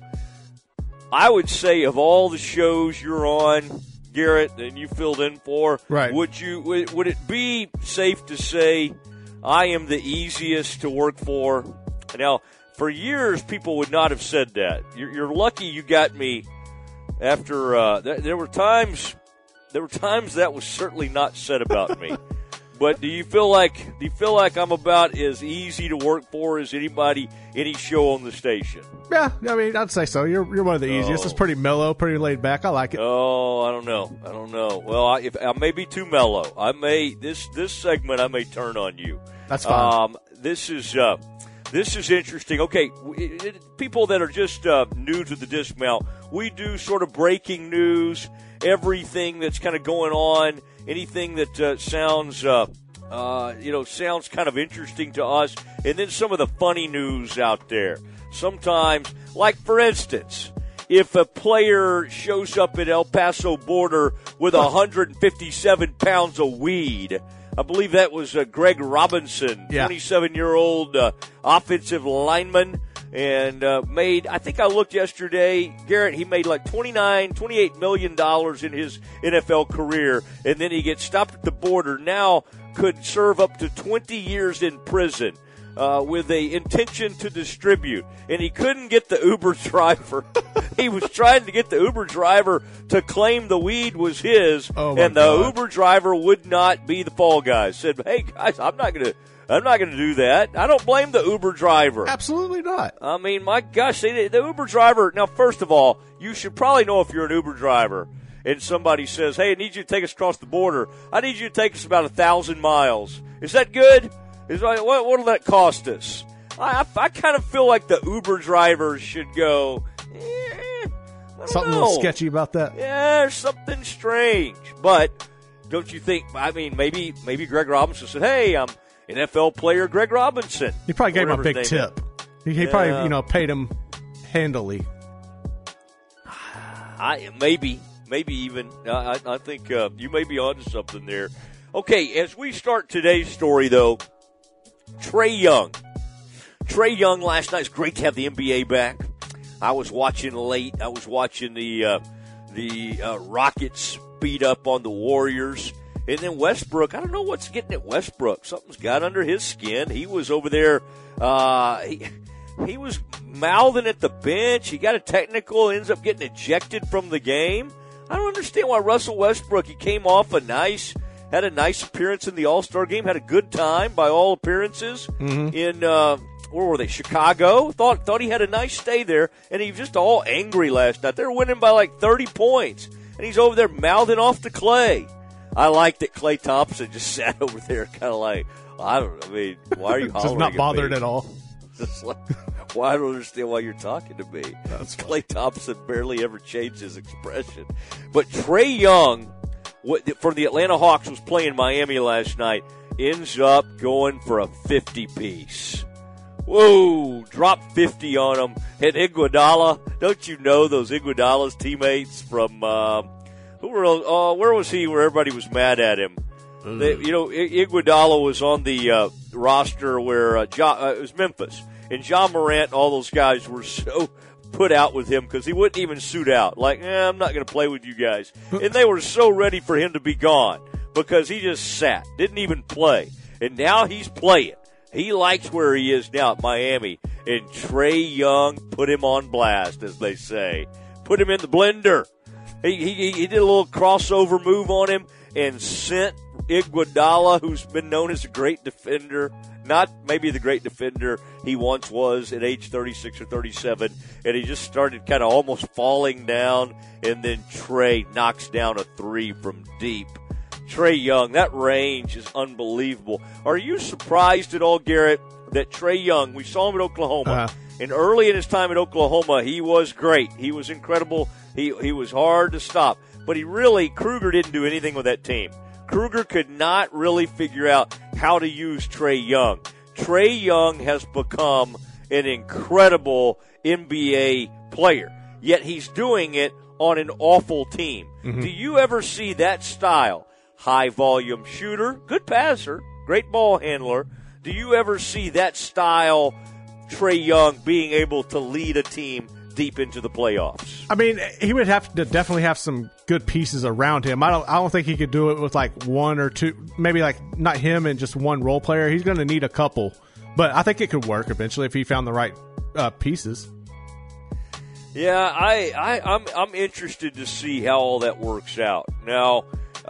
I would say of all the shows you're on, Garrett, and you filled in for, right? Would it be safe to say I am the easiest to work for? Now, for years, people would not have said that. You're lucky you got me after. There were times that was certainly not said about me. But do you feel like I'm about as easy to work for as any show on the station? Yeah, I mean, I'd say so. You're one of the easiest. It's pretty mellow, pretty laid back. I like it. Oh, I don't know. Well, I may be too mellow. This segment I may turn on you. That's fine. This is interesting. Okay, people that are just new to the Dismount, we do sort of breaking news, everything that's kind of going on, anything that sounds kind of interesting to us, and then some of the funny news out there. Sometimes, like for instance, if a player shows up at El Paso border with 157 pounds of weed. I believe that was Greg Robinson, 27-year-old offensive lineman, and I think I looked yesterday, Garrett, he made like $28 million in his NFL career, and then he gets stopped at the border, now could serve up to 20 years in prison with a intention to distribute, and he couldn't get the Uber driver. He was trying to get the Uber driver to claim the weed was his, and the Uber driver would not be the fall guy. Said, "Hey guys, I'm not gonna do that. I don't blame the Uber driver. Absolutely not. I mean, my gosh, the Uber driver. Now, first of all, you should probably know if you're an Uber driver and somebody says, "Hey, I need you to take us across the border. I need you to take us about 1,000 miles. Is that good? What'll that cost us?" I kind of feel like the Uber drivers should go. Something a little sketchy about that. Yeah, there's something strange. But don't you think? I mean, maybe Greg Robinson said, "Hey, I'm NFL player Greg Robinson." He probably gave him a big tip. He probably paid him handily. Maybe even. I think you may be onto something there. Okay, as we start today's story, though, Trae Young last night. It's great to have the NBA back. I was watching late. I was watching the Rockets beat up on the Warriors. And then Westbrook, I don't know what's getting at Westbrook. Something's got under his skin. He was over there. He was mouthing at the bench. He got a technical, ends up getting ejected from the game. I don't understand why Russell Westbrook, he came off had a nice appearance in the All-Star game, had a good time by all appearances in where were they? Chicago. Thought he had a nice stay there, and he was just all angry last night. They were winning by like 30 points, and he's over there mouthing off to Klay. I like that Klay Thompson just sat over there kind of like, why are you hollering just not bothered at all. Just like, I don't understand why you're talking to me. Klay Thompson barely ever changed his expression. But Trae Young, for the Atlanta Hawks, was playing Miami last night, ends up going for a 50-piece. Whoa, dropped 50 on him. And Iguodala, don't you know those Iguodala's teammates from, where was he where everybody was mad at him? Iguodala was on the roster where it was Memphis. And John Morant and all those guys were so put out with him because he wouldn't even suit out. Like, I'm not going to play with you guys. And they were so ready for him to be gone because he just sat, didn't even play. And now he's playing. He likes where he is now at Miami. And Trae Young put him on blast, as they say. Put him in the blender. He did a little crossover move on him and sent Iguodala, who's been known as a great defender, not maybe the great defender he once was at age 36 or 37, and he just started kind of almost falling down, and then Trae knocks down a three from deep. Trae Young, that range is unbelievable. Are you surprised at all, Garrett, that Trae Young, we saw him at Oklahoma, and early in his time at Oklahoma, he was great. He was incredible. He was hard to stop. But Kruger didn't do anything with that team. Kruger could not really figure out how to use Trae Young. Trae Young has become an incredible NBA player, yet he's doing it on an awful team. Mm-hmm. Do you ever see that style? High-volume shooter, good passer, great ball handler. Do you ever see that style, Trae Young, being able to lead a team deep into the playoffs? I mean, he would have to definitely have some good pieces around him. I don't think he could do it with like one or two, maybe like not him and just one role player. He's going to need a couple, but I think it could work eventually if he found the right pieces. Yeah, I'm interested to see how all that works out. Now,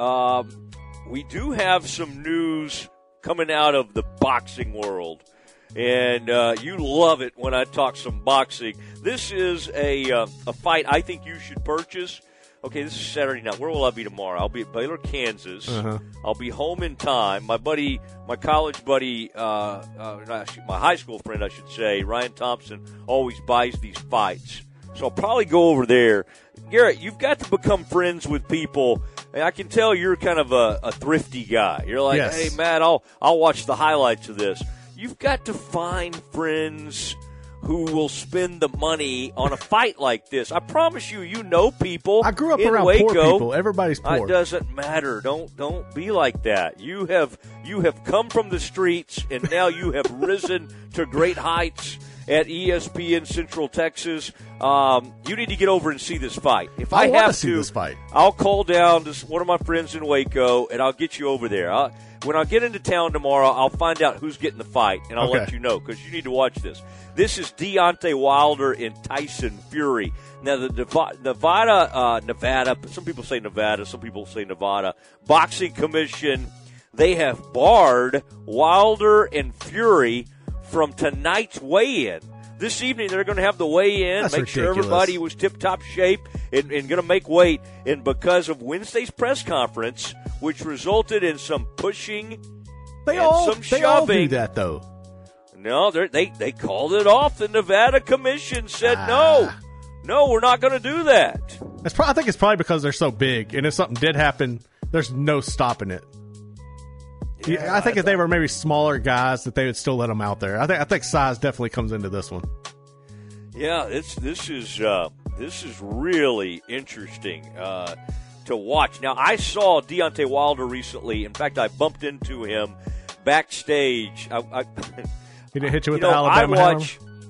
we do have some news coming out of the boxing world, and you love it when I talk some boxing. This is a fight I think you should purchase. Okay, this is Saturday night. Where will I be tomorrow? I'll be at Baylor, Kansas. I'll be home in time. My college buddy, my high school friend, I should say, Ryan Thompson, always buys these fights. So I'll probably go over there. Garrett, you've got to become friends with people. And I can tell you're kind of a thrifty guy. You're like, yes. Hey, Matt, I'll watch the highlights of this. You've got to find friends who will spend the money on a fight like this. I promise you, you know people. I grew up in around Waco. poor people. Everybody's poor. It doesn't matter. Don't be like that. You have come from the streets, and now you have risen to great heights at ESPN Central Texas. You need to get over and see this fight. If I want have to see this fight, I'll call down to one of my friends in Waco, and I'll get you over there. When I get into town tomorrow, I'll find out who's getting the fight, and I'll let you know, because you need to watch this. This is Deontay Wilder and Tyson Fury. Now, the Nevada, some people say Nevada, some people say Nevada, Boxing Commission, they have barred Wilder and Fury from tonight's weigh-in. This evening, they're going to have the weigh-in, That's make sure ridiculous. everybody was tip-top shape and going to make weight. And because of Wednesday's press conference, which resulted in some pushing some shoving. They all do that, though. No, they called it off. The Nevada Commission said, no, we're not going to do that. I think it's probably because they're so big, and if something did happen, there's no stopping it. Yeah, I think if they were maybe smaller guys, that they would still let them out there. I think size definitely comes into this one. Yeah, this is really interesting to watch. Now, I saw Deontay Wilder recently. In fact, I bumped into him backstage. He didn't hit you with the Alabama hammer?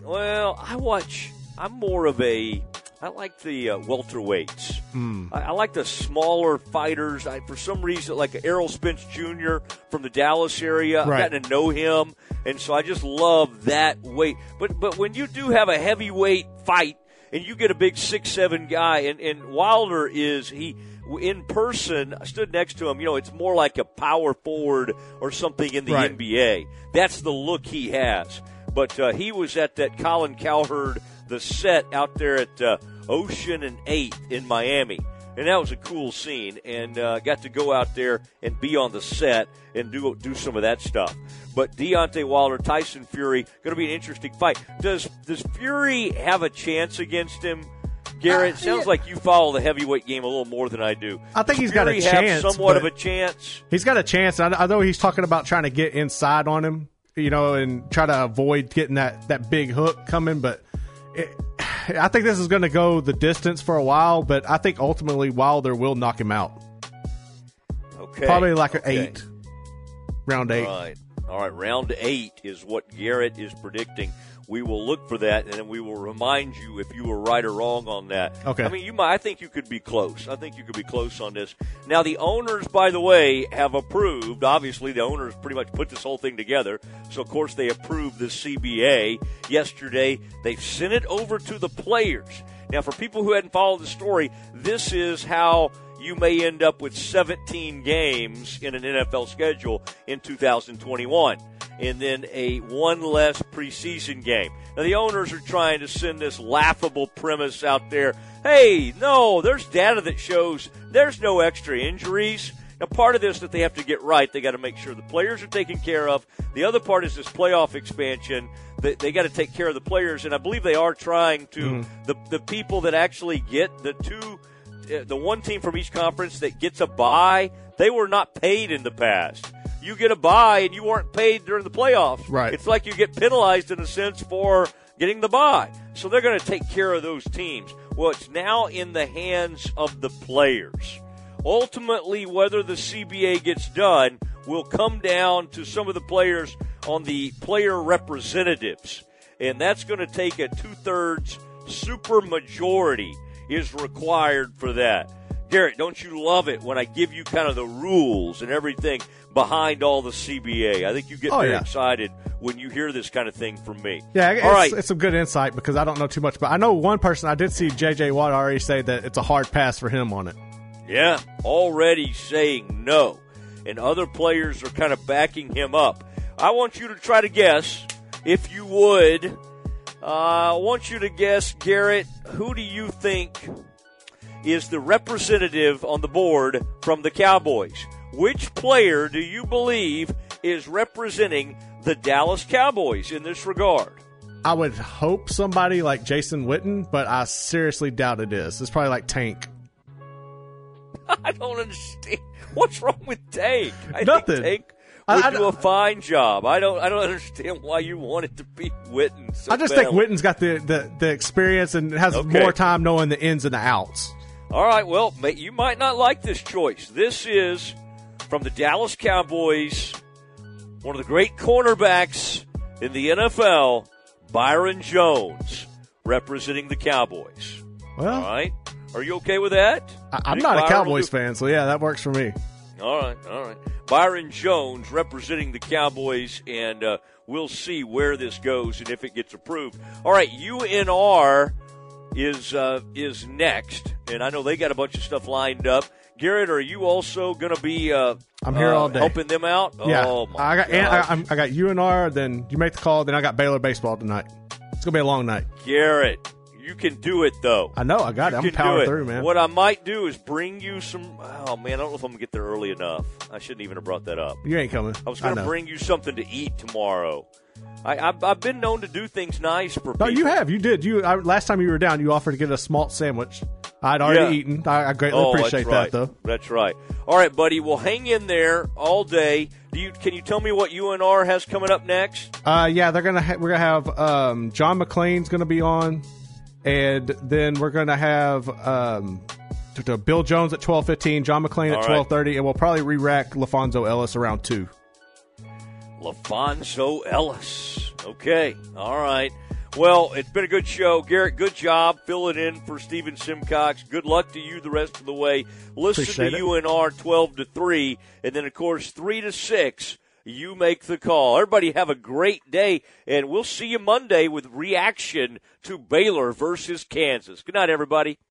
I like the welterweights. I like the smaller fighters. For some reason, like Errol Spence Jr. from the Dallas area, Right. I've gotten to know him, and so I just love that weight. But when you do have a heavyweight fight, and you get a big 6'7" guy, and Wilder in person, I stood next to him, it's more like a power forward or something in the Right. NBA. That's the look he has. But he was at that Colin Cowherd, the set out there at Ocean and 8th in Miami. And that was a cool scene, and got to go out there and be on the set and do some of that stuff. But Deontay Wilder, Tyson Fury, going to be an interesting fight. Does Fury have a chance against him? Garrett, sounds like you follow the heavyweight game a little more than I do. I think he's Fury got a chance. have somewhat but of a chance. He's got a chance. I know he's talking about trying to get inside on him, and try to avoid getting that big hook coming. But I think this is going to go the distance for a while. But I think ultimately Wilder will knock him out. Okay. Probably like an 8. Round 8. All right, round 8 is what Garrett is predicting. We will look for that, and then we will remind you if you were right or wrong on that. Okay. I mean, I think you could be close. I think you could be close on this. Now, the owners, by the way, have approved. Obviously, the owners pretty much put this whole thing together. So, of course, they approved the CBA yesterday. They've sent it over to the players. Now, for people who hadn't followed the story, this is how you may end up with 17 games in an NFL schedule in 2021. And then a one less preseason game. Now, the owners are trying to send this laughable premise out there. Hey, no, there's data that shows there's no extra injuries. Now, part of this that they have to get right, they got to make sure the players are taken care of. The other part is this playoff expansion. They got to take care of the players, and I believe they are trying to. The people that actually get the 2 the one team from each conference that gets a bye, they were not paid in the past. You get a bye and you weren't paid during the playoffs. Right. It's like you get penalized in a sense for getting the bye. So they're going to take care of those teams. Well, it's now in the hands of the players. Ultimately, whether the CBA gets done will come down to some of the players on the player representatives. And that's going to take a 2/3 super majority is required for that. Garrett, don't you love it when I give you kind of the rules and everything behind all the CBA? I think you get very excited when you hear this kind of thing from me. Yeah, all right. It's some good insight because I don't know too much. But I know one person, I did see J.J. Watt already say that it's a hard pass for him on it. Yeah, already saying no. And other players are kind of backing him up. I want you to try to guess, if you would. I want you to guess, Garrett, who do you think is the representative on the board from the Cowboys? Which player do you believe is representing the Dallas Cowboys in this regard? I would hope somebody like Jason Witten, but I seriously doubt it is. It's probably like Tank. I don't understand. What's wrong with Tank? I Nothing. think Tank would do a fine job. I don't understand why you want it to be Witten. So I just think Witten's got the experience and has more time knowing the ins and the outs. All right, well, you might not like this choice. This is from the Dallas Cowboys, one of the great cornerbacks in the NFL, Byron Jones, representing the Cowboys. Well, all right. Are you okay with that? I'm not a Cowboys fan, so yeah, that works for me. All right. Byron Jones representing the Cowboys, and we'll see where this goes and if it gets approved. All right, UNR is next, and I know they got a bunch of stuff lined up. Garrett, are you also going to be I'm here all day helping them out? Yeah, Oh, my I got gosh. I got UNR. Then you make the call. Then I got Baylor baseball tonight. It's gonna be a long night. Garrett, you can do it though. I know. I got it. I'm powering through, man. What I might do is bring you some. Oh man, I don't know if I'm gonna get there early enough. I shouldn't even have brought that up. You ain't coming. I was going to bring you something to eat tomorrow. I've been known to do things nice for people. No, you have. You did. Last time you were down, you offered to get a small sandwich. I'd already eaten. I greatly appreciate that, though. That's right. All right, buddy. Well, hang in there all day. Can you tell me what UNR has coming up next? Yeah, we're gonna have John McClain's gonna be on, and then we're gonna have Bill Jones at 12:15, John McClain at 12:30, and we'll probably re-rack LaFonso Ellis around 2. LaFonso Ellis. Okay. All right. Well, it's been a good show. Garrett, good job filling in for Stephen Simcox. Good luck to you the rest of the way. Listen Appreciate to it. UNR 12-3, and then, of course, 3-6, you make the call. Everybody have a great day, and we'll see you Monday with reaction to Baylor versus Kansas. Good night, everybody.